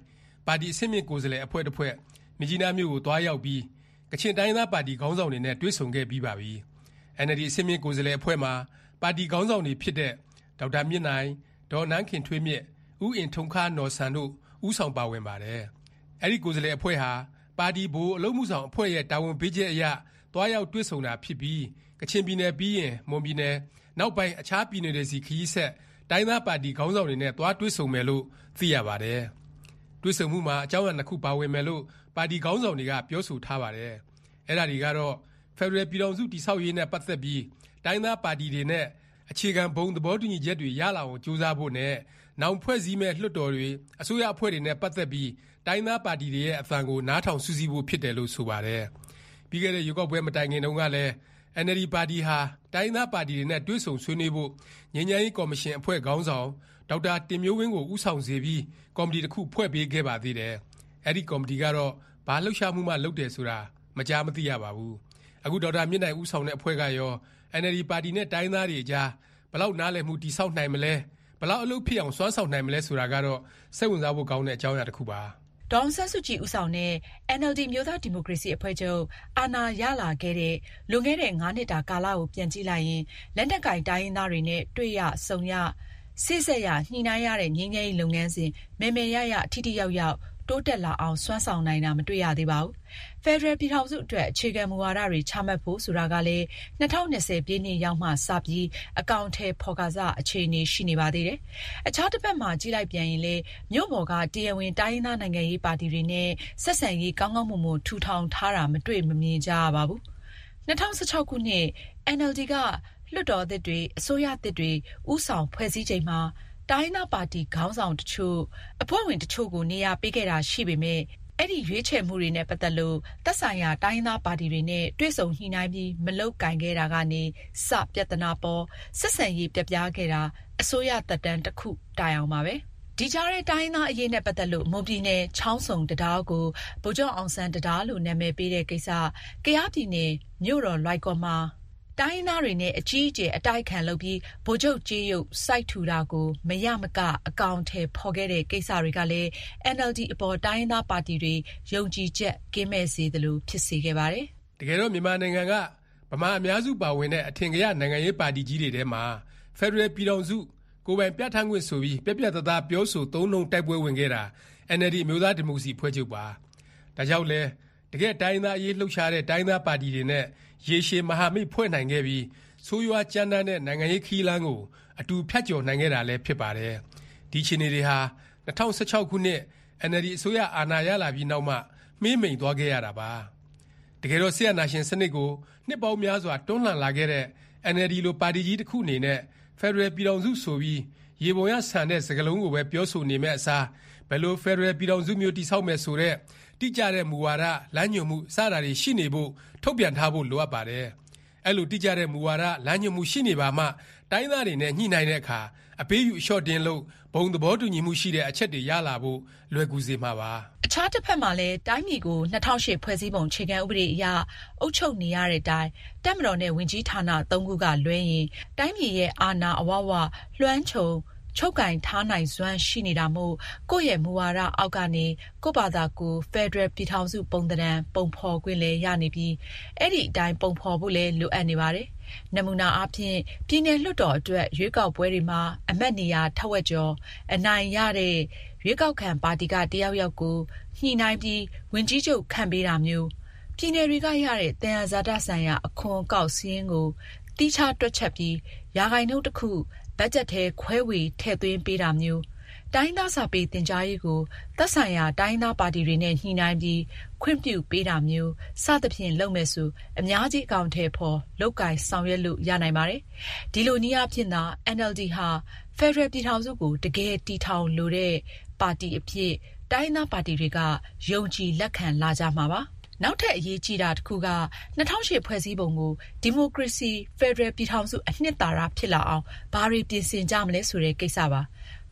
ပါတီအဆင့်မြင့်ကိုယ်စားလှယ်အဖွဲ့တစ်ဖွဲ့မြစ်ကြီးနားမြို့ကိုတွားရောက်ပြီးကချင်တိုင်းသားပါတီခေါင်းဆောင်တွေနဲ့တွေ့ဆုံခဲ့ပြီးပါပြီ။ NLD အဆင့်မြင့်ကိုယ်စားလှယ်အဖွဲ့မှာပါတီခေါင်းဆောင်တွေဖြစ်တဲ့ဒေါက်တာမြင့်နိုင်ဒေါ်နန်းခင်ထွေးမြင့်ဦးအင်ထုံခါနော်ဆန်တို့ဦးဆောင်ပါဝင်ပါတယ်။အဲဒီကိုယ်စားလှယ်အဖွဲ့ဟာပါတီဘိုးအလုံးမှုဆောင်အဖွဲ့ရဲ့တာဝန်ပေးချက်အရတွားရောက်တွေ့ဆုံတာဖြစ်ပြီးကချင်ပြည်နယ်ပြီးရင်မွန်ပြည်နယ်နောက်ပိုင်းအခြားပြည်နယ်တွေစီခရီးဆက်တိုင်းသားပါတီခေါင်းဆောင်တွေနဲ့တွားတွေ့ဆုံမယ်လို့သိရပါတယ်။တွေ့ဆုံမှုမှာအကြောင်းအရာနှစ်ခုပါဝင်မယ်လို့ပါတီခေါင်းဆောင်တွေကပြောဆိုထားပါတယ်။အဲ့ဒါတွေကတော့ဖက်ဒရယ်ပြည်ထောင်စုတည်ဆောက်ရေးနဲ့ပတ်သက်ပြီးတိုင်းသားပါတီတွေနဲ့အခြေခံဘုံသဘောတူညီချက်တွေရလာအောင်ကြိုးစားဖို့နဲ့နောင်ဖွဲ့စည်းမဲ့လွှတ်တော်တွေအစိုးရအဖွဲ့တွေနဲ့ပတ်သက်ပြီးတိုင်းသားပါတီတွေရဲ့အသံကိုနားထောင်စူးစီးဖို့ဖြစ်တယ်လို့ဆိုပါတယ်။ပြီးခဲ့တဲ့ရွေးကောက်ပွဲမတိုင်ခင်တုန်းကလည်း NLD ပါတီဟာတိုင်းသားပါတီတွေနဲ့တွေ့ဆုံဆွေးနွေးဖို့ငြိမ်းချမ်းရေးကော်မရှင်အဖွဲ့ခေါင်းဆောင်ဒေါက်တာတင်မျိုးဝင်းကိုဦးဆောင်စေပြီးကော်မတီတစ်ခုဖွဲ့ပေးခဲ့ပါသေးတယ်။အဲဒီကော်မတီကတော့ဘာလှုပ်ရှားမှုမှလုပ်တယ်ဆိုတာမကြားမသိရပါဘူး။အခုဒေါက်တာမြင့်နိုင်ဦးဆောင်တဲ့အဖွဲ့ကရော NLD ပါတီနဲ့တိုင်းသားတွေအကြားဘယ်လောက်နားလည်မှုတည်ဆောက်နိုင်မလဲဘယ်လောက်အလုပ်ဖြစ်အောင်စွမ်းဆောင်နိုင်မလဲဆိုတာကတော့စိတ်ဝင်စားဖို့ကောင်းတဲ့အကြောင်းအရာတစ်ခုပါ။ဒေါ်အောင်ဆန်းစုကြည်ဦးဆောင်တဲ့ NLD မျိုးသားဒီမိုကရေစီအဖွဲ့ချုပ်အာဏာရလာခဲ့တဲ့လွန်ခဲ့တဲ့9နှစ်တာကာလကိုပြန်ကြည့်လိုက်ရင်လက်နက်ကင်တိုင်းရင်းသားတွေနဲ့တွေ့ရဆုံရစိစက်ရညှိနှိုင်းရတဲ့ငြိမ်းချမ်းရေးလုပ်ငန်းစဉ်မေရရထိထိရောက်ရောက်တိုးတက်လာအောင်စွမ်းဆောင်နိုင်တာမတွေ့ရသေးပါဘူး။ဖက်ဒရယ်ပြည်ထောင်စုအတွက်အခြေခံမူဝါဒတွေချမှတ်ဖို့ဆိုတာကလည်း2020ပြည့်နှစ်ရောက်မှစပြီးအကောင့်ထဲဖော်ကားစအခြေအနေရှိနေပါသေးတယ်။အခြားတစ်ဖက်မှာကြည့်လိုက်ပြန်ရင်လည်းမြို့ပေါ်ကတရားဝင်တိုင်းရင်းသားနိုင်ငံရေးပါတီတွေနဲ့ဆက်ဆံရေးကောင်းကောင်းမွန်မွန်ထူထောင်ထားတာမတွေ့မမြင်ကြရပါဘူး။2016ခုနှစ် NLD ကလွှတ်တော်သစ်တွေအစိုးရသစ်တွေဥဆောင်ဖွဲ့စည်းချိန်မှာတိုင်းသားပါတီခေါင်းဆောင်တချို့အဖွဲ့ဝင်တချို့ကိုနေရာပေးခဲ့တာရှိပေမဲ့အဲ့ဒီရွေးချယ်မှုတွေနဲ့ပတ်သက်လို့သက်ဆိုင်ရာတိုင်းသားပါတီတွေနဲ့တွေ့ဆုံညှိနှိုင်းပြီးမလုပ်ကင်ခဲ့တာကနေစပြဿနာပေါ်ဆက်ဆံရေးပြပြခဲ့တာအစိုးရသက်တမ်းတစ်ခုတိုင်အောင်ပါပဲဒီကြားတဲ့တိုင်းသားအရေးနဲ့ပတ်သက်လို့မွန်ပြည်နယ်ချောင်းဆုံတရားကိုဗိုလ်ချုပ်အောင်ဆန်းတရားလို့နာမည်ပေးတဲ့ကိစ္စကယားပြည်နယ်မြို့တော်လွိုက်ကော်မှာတိုင်းသားတွေနဲ့အကြီးအကျယ်အတိုက်ခံလုပ်ပြီးဗိုလ်ချုပ်ကြေးရုပ်စိုက်ထူတာကိုမရမကအကောင့်ထဲဖော်ခဲ့တဲ့ကိစ္စတွေကလည်း NLD အပေါ်တိုင်းသားပါတီတွေယုံကြည်ချက်ကင်းမဲ့စေတယ်လို့ဖြစ်စေခဲ့ပါတယ်။တကယ်တော့မြန်မာနိုင်ငံကဗမာအများစုပါဝင်တဲ့အထင်ကရနိုင်ငံရေးပါတီကြီးတွေထဲမှာဖက်ဒရယ်ပြည်ထောင်စုကိုယ်ပိုင်ပြဋ္ဌာန်းခွင့်ဆိုပြီးပြပြတသားပြောဆိုသုံးနှုန်းတိုက်ပွဲဝင်ခဲ့တာ NLD အမျိုးသားဒီမိုကရေစီဖွဲ့ချုပ်ပါ။ဒါကြောင့်လဲတကယ်တိုင်းသားအရေးလှုပ်ရှားတဲ့တိုင်းသားပါတီတွေနဲ့ရေရှည်မဟာမိတ်ဖွဲ့နိုင်ခဲ့ပြီးဆိုးရွားကြမ်းတမ်းတဲ့နိုင်ငံရေးခီးလန်းကိုအတူဖြတ်ကျော်နိုင်ခဲ့တာလည်းဖြစ်ပါတယ်။ဒီအခြေအနေတွေဟာ2016ခုနှစ် NLD အစိုးရအာဏာရလာပြီးနောက်မှမှေးမှိန်သွားခဲ့ရတာပါ။တကယ်တော့ဆရာနာရှင်စနစ်ကိုနှစ်ပေါင်းများစွာတွန်းလှန်လာခဲ့တဲ့ NLD လိုပါတီကြီးတစ်ခုအနေနဲ့ဖက်ဒရယ်ပြည်ထောင်စုဆိုပြီးရေပုံရဆန်တဲ့စကားလုံးကိုပဲပြောဆိုနေမဲ့အစားဘယ်လိုဖက်ဒရယ်ပြည်ထောင်စုမျိုးတည်ဆောက်မယ်ဆိုတဲ့တိကျတဲ့မူဝါဒလမ်းညွှန်မှုစတာတွေရှိနေဖို့ထုတ်ပြန်ထားဖို့လိုအပ်ပါတယ်။အဲ့လိုတိကျတဲ့မူဝါဒလမ်းညွှန်မှုရှိနေပါမှတိုင်းသားတွေနဲ့ညှိနှိုင်းတဲ့အခါအပေးယူအလျှော့တင်လို့ဘုံသဘောတူညီမှုရှိတဲ့အချက်တွေရလာဖို့လွယ်ကူစေမှာပါ။အခြားတစ်ဖက်မှာလည်းတိုင်းပြည်ကို2008ဖွဲ့စည်းပုံခြေခံဥပဒေအရအုပ်ချုပ်နေရတဲ့အတိုင်းတပ်မတော်နဲ့ဝင်ကြီးဌာန3ခုကလွဲရင်တိုင်းပြည်ရဲ့အာဏာအဝဝလွှမ်းခြုံချုပ်ကင်ထားနိုင်စွမ်းရှိနေတာမို့ကိုယ့်ရဲ့မူဝါဒအောက်ကနေကိုယ့်ဘာသာကိုဖက်ဒရယ်ပြည်ထောင်စုပုံသဏ္ဍာန်ပုံဖော်ခွင့်လည်းရနေပြီးအဲ့ဒီအတိုင်းပုံဖော်ဖို့လည်းလိုအပ်နေပါတယ်။နမူနာအားဖြင့်ပြည်내လွှတ်တော်အတွက်ရွေးကောက်ပွဲတွေမှာအမတ်နေရာထက်ဝက်ကျော်အနိုင်ရတဲ့ရွေးကောက်ခံပါတီကတယောက်ယောက်ကိုညှိနှိုင်းပြီးဝင်ကြီးချုပ်ခန့်ပေးတာမျိုးပြည်내တွေကရတဲ့သယံဇာတဆိုင်ရာအခွန်ကောက်စည်းရင်းကိုတိကျတွက်ချက်ပြီးရာခိုင်နှုန်းတစ်ခုဘတ်ဂျက်ထဲခွဲဝေထည့်သွင်းပေးတာမျိုးတိုင်းသားစာပေသင်ကြားရေးကိုသက်ဆိုင်ရာတိုင်းသားပါတီတွေနဲ့ညှိနှိုင်းပြီးခွင့်ပြုပေးတာမျိုးစသဖြင့်လုပ်မယ်ဆိုအများကြီးအကောင့်ထဲပေါ်လောက်ကင်ဆောင်ရွက်လို့ရနိုင်ပါတယ်။ဒီလိုနည်းအားဖြင့်သာ NLD ဟာဖက်ဒရယ်ပြည်ထောင်စုကိုတကယ်တည်ထောင်လိုတဲ့ပါတီအဖြစ်တိုင်းသားပါတီတွေကယုံကြည်လက်ခံလာကြမှာပါ။နောက်ထပ်အရေးကြီးတာတစ်ခုက2008ဖွဲ့စည်းပုံကိုဒီမိုကရေစီဖက်ဒရယ်ပြည်ထောင်စုအနှစ်သာရဖြစ်လာအောင်ဘာတွေပြင်ဆင်ကြမလဲဆိုတဲ့ကိစ္စပါ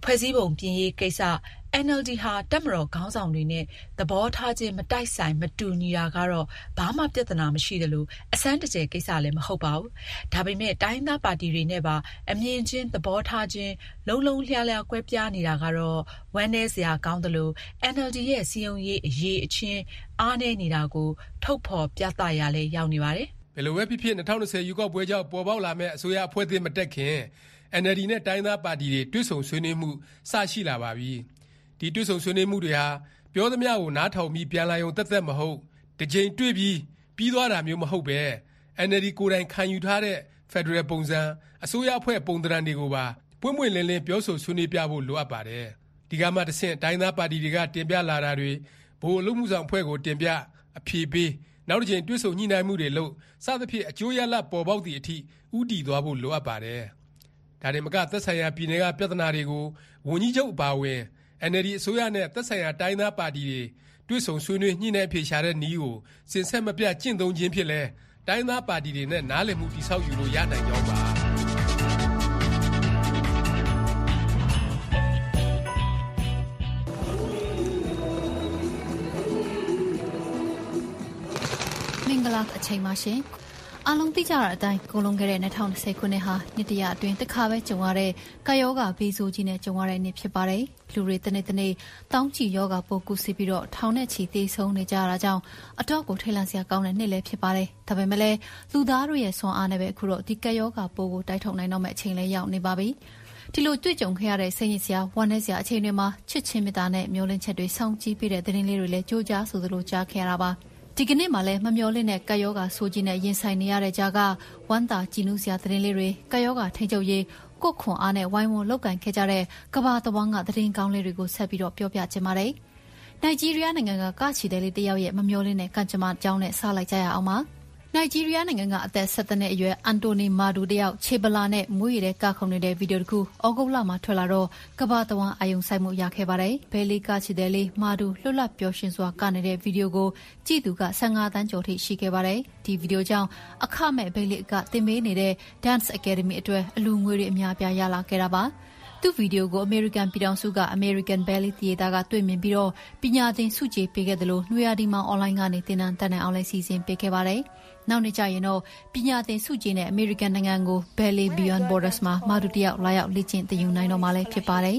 ဖွဲ့စည်းပုံပြင်ရေးကိစ္စ NLD ဟာတပ်မတော်ခေါင်းဆောင်တွေနဲ့သဘောထားချင်းမတိုက်ဆိုင်မတူညီတာကတော့ဘာမှပြဿနာမရှိတယ်လို့အဆန်းတကျယ်ကိစ္စလည်းမဟုတ်ပါဘူး။ဒါပေမဲ့တိုင်းသားပါတီတွေနဲ့ပါအမြင်ချင်းသဘောထားချင်းလုံးလုံးလျားလျားကွဲပြားနေတာကတော့ဝမ်းနည်းစရာကောင်းတယ်လို့ NLD ရဲ့စီယုံရေးအရေးအချင်းအားနည်းနေတာကိုထုတ်ဖော်ပြသရလဲရောက်နေပါတယ်။ဘယ်လိုပဲဖြစ်ဖြစ်2020ရွေးကောက်ပွဲကြောင့်ပေါ်ပေါက်လာမဲ့အစိုးရအဖွဲ့အသစ်မတက်ခင် NLD နဲ့တိုင်းသားပါတီတွေတွဲဆုံဆွေးနွေးမှုစရှိလာပါပြီ။ဒီတွဲဆုံဆွေးနွေးမှုတွေဟာပြောသမျှကိုနားထောင်ပြီးပြန်လာရုံသက်မဟုတ်တစ်ကြိမ်တွေ့ပြီးသွားတာမျိုးမဟုတ်ပဲ NLD ကိုယ်တိုင်ခံယူထားတဲ့ Federal ပုံစံအစိုးရအဖွဲ့ပုံသဏ္ဍာန်တွေကိုပါပွင့်ပွင့်လင်းလင်းပြောဆိုဆွေးနွေးပြဖို့လိုအပ်ပါတယ်။ဒီကမှတစ်ဆင့်တိုင်းသားပါတီတွေကတင်ပြလာတာတွေဘို့အလုပ်မှုဆောင်အဖွဲ့ကိုတင်ပြအဖြေပေးနောက်တစ်ကြိမ်တွဲဆုံညှိနှိုင်းမှုတွေလုပ်စသဖြင့်အကျိုးရလဒ်ပေါ်ပေါက်သည့်အထိဥတည်သွားဖို့လိုအပ်ပါတယ်။ဒါတင်မကသက်ဆိုင်ရာပြည်နယ်ကပြဿနာတွေကိုဝန်ကြီးချုပ်အပါအဝင် NLD အစိုးရနဲ့သက်ဆိုင်ရာတိုင်းသားပါတီတွေတွဲဆုံဆွေးနွေးညှိနှိုင်းအဖြေရှာတဲ့နည်းကိုစဉ်ဆက်မပြတ်ကျင့်သုံးခြင်းဖြစ်လဲတိုင်းသားပါတီတွေနဲ့နားလည်မှုတည်ဆောက်ယူလို့ရနိုင်ကြောင်းပါမင်္ဂလာအချိန်ပါရှင်အားလုံးသိကြတဲ့အတိုင်းကုန်လုံးခဲ့တဲ့2020ခုနှစ်ဟာနှစ်တရာအတွင်းတစ်ခါပဲကြုံရတဲ့ကာယောဂါဗီဇိုကြီးနဲ့ကြုံရတဲ့နှစ်ဖြစ်ပါတယ်။လူတွေတနေ့တောင်းချီယောဂါပိုးကူးစီပြီးတော့ထောင်နဲ့ချီသေဆုံးနေကြတာကြောင့်အတော့ကိုထိတ်လန့်စရာကောင်းတဲ့နှစ်လည်းဖြစ်ပါတယ်။ဒါပေမဲ့လည်းလူသားတို့ရဲ့ဆွမ်းအားနဲ့ပဲအခုတော့ဒီကာယောဂါပိုးကိုတိုက်ထုတ်နိုင်တော့မယ့်အချိန်လည်းရောက်နေပါပြီ။ဒီလိုတွေ့ကြုံခဲ့ရတဲ့စိတ်ညစ်စရာဝမ်းနည်းစရာအချိန်တွေမှာချစ်ချင်းမေတ္တာနဲ့မျှော်လင့်ချက်တွေစောင့်ကြည့်ပြီးတဲ့သတင်းလေးတွေလည်းကြိုးကြားဆိုသလိုကြားခဲ့ရတာပါ။ဒီကနေ့မှလည်းမမျောလင့်တဲ့ကာယောဂါဆိုးကြီးနဲ့ရင်ဆိုင်နေရတဲ့ကြားကဝမ်းသာကြည်နူးစရာသတင်းလေးတွေကာယောဂါထိန်းချုပ်ရေးကိုခွန်အားနဲ့ဝိုင်းဝန်းလုပ်ကင်ခဲ့ကြတဲ့ကမ္ဘာတဝန်းကသတင်းကောင်းလေးတွေကိုဆက်ပြီးတော့ပြောပြချင်ပါတယ်။နိုင်ဂျီးရီးယားနိုင်ငံကကချီတယ်လေးတယောက်ရဲ့မမျောလင့်တဲ့ကံကြမ္မာကြောင်းနဲ့စလိုက်ကြရအောင်ပါ။နိုင်ဂျီးရီးယားနိုင်ငံကအသက်17နှစ်အရွယ်အန်တိုနီမာဒူတယောက်ခြေပလာနဲ့မွေးရတဲ့ကခုန်နေတဲ့ဗီဒီယိုတစ်ခုဩဂုတ်လမှာထွက်လာတော့ကမ္ဘာတဝန်းအာရုံစိုက်မှုရခဲ့ပါတယ်။ဘဲလီကချီတယ်လေးမာဒူလွတ်လပ်ပျော်ရွှင်စွာကနေတဲ့ဗီဒီယိုကိုကြည့်သူက15သန်းကျော်ထိရှိခဲ့ပါတယ်။ဒီဗီဒီယိုကြောင့်အခမဲ့ဘဲလီကတင်ပေးနေတဲ့ Dance Academy အတွက်အလူငွေတွေအများပြားရလာခဲ့တာပါ။သူ့ဗီဒီယိုကိုအမေရိကန်ပြည်ထောင်စုက American Ballet Theatre ကတွေ့မြင်ပြီးတော့ပညာသင်ဆုကြေးပေးခဲ့တယ်လို့နှွေရာဒီမောင်အွန်လိုင်းကနေသင်တန်းတက်နိုင်အောင်လည်းစီစဉ်ပေးခဲ့ပါတယ်။နောက်နေ့ကျရင်တော့ပညာသင်ဆုကြေးနဲ့အမေရိကန်နိုင်ငံကို Ballet Beyond Borders မှာမာဒူတယောက်လာရောက်လေ့ကျင့်သင်ယူနိုင်တော့မှလည်းဖြစ်ပါတယ်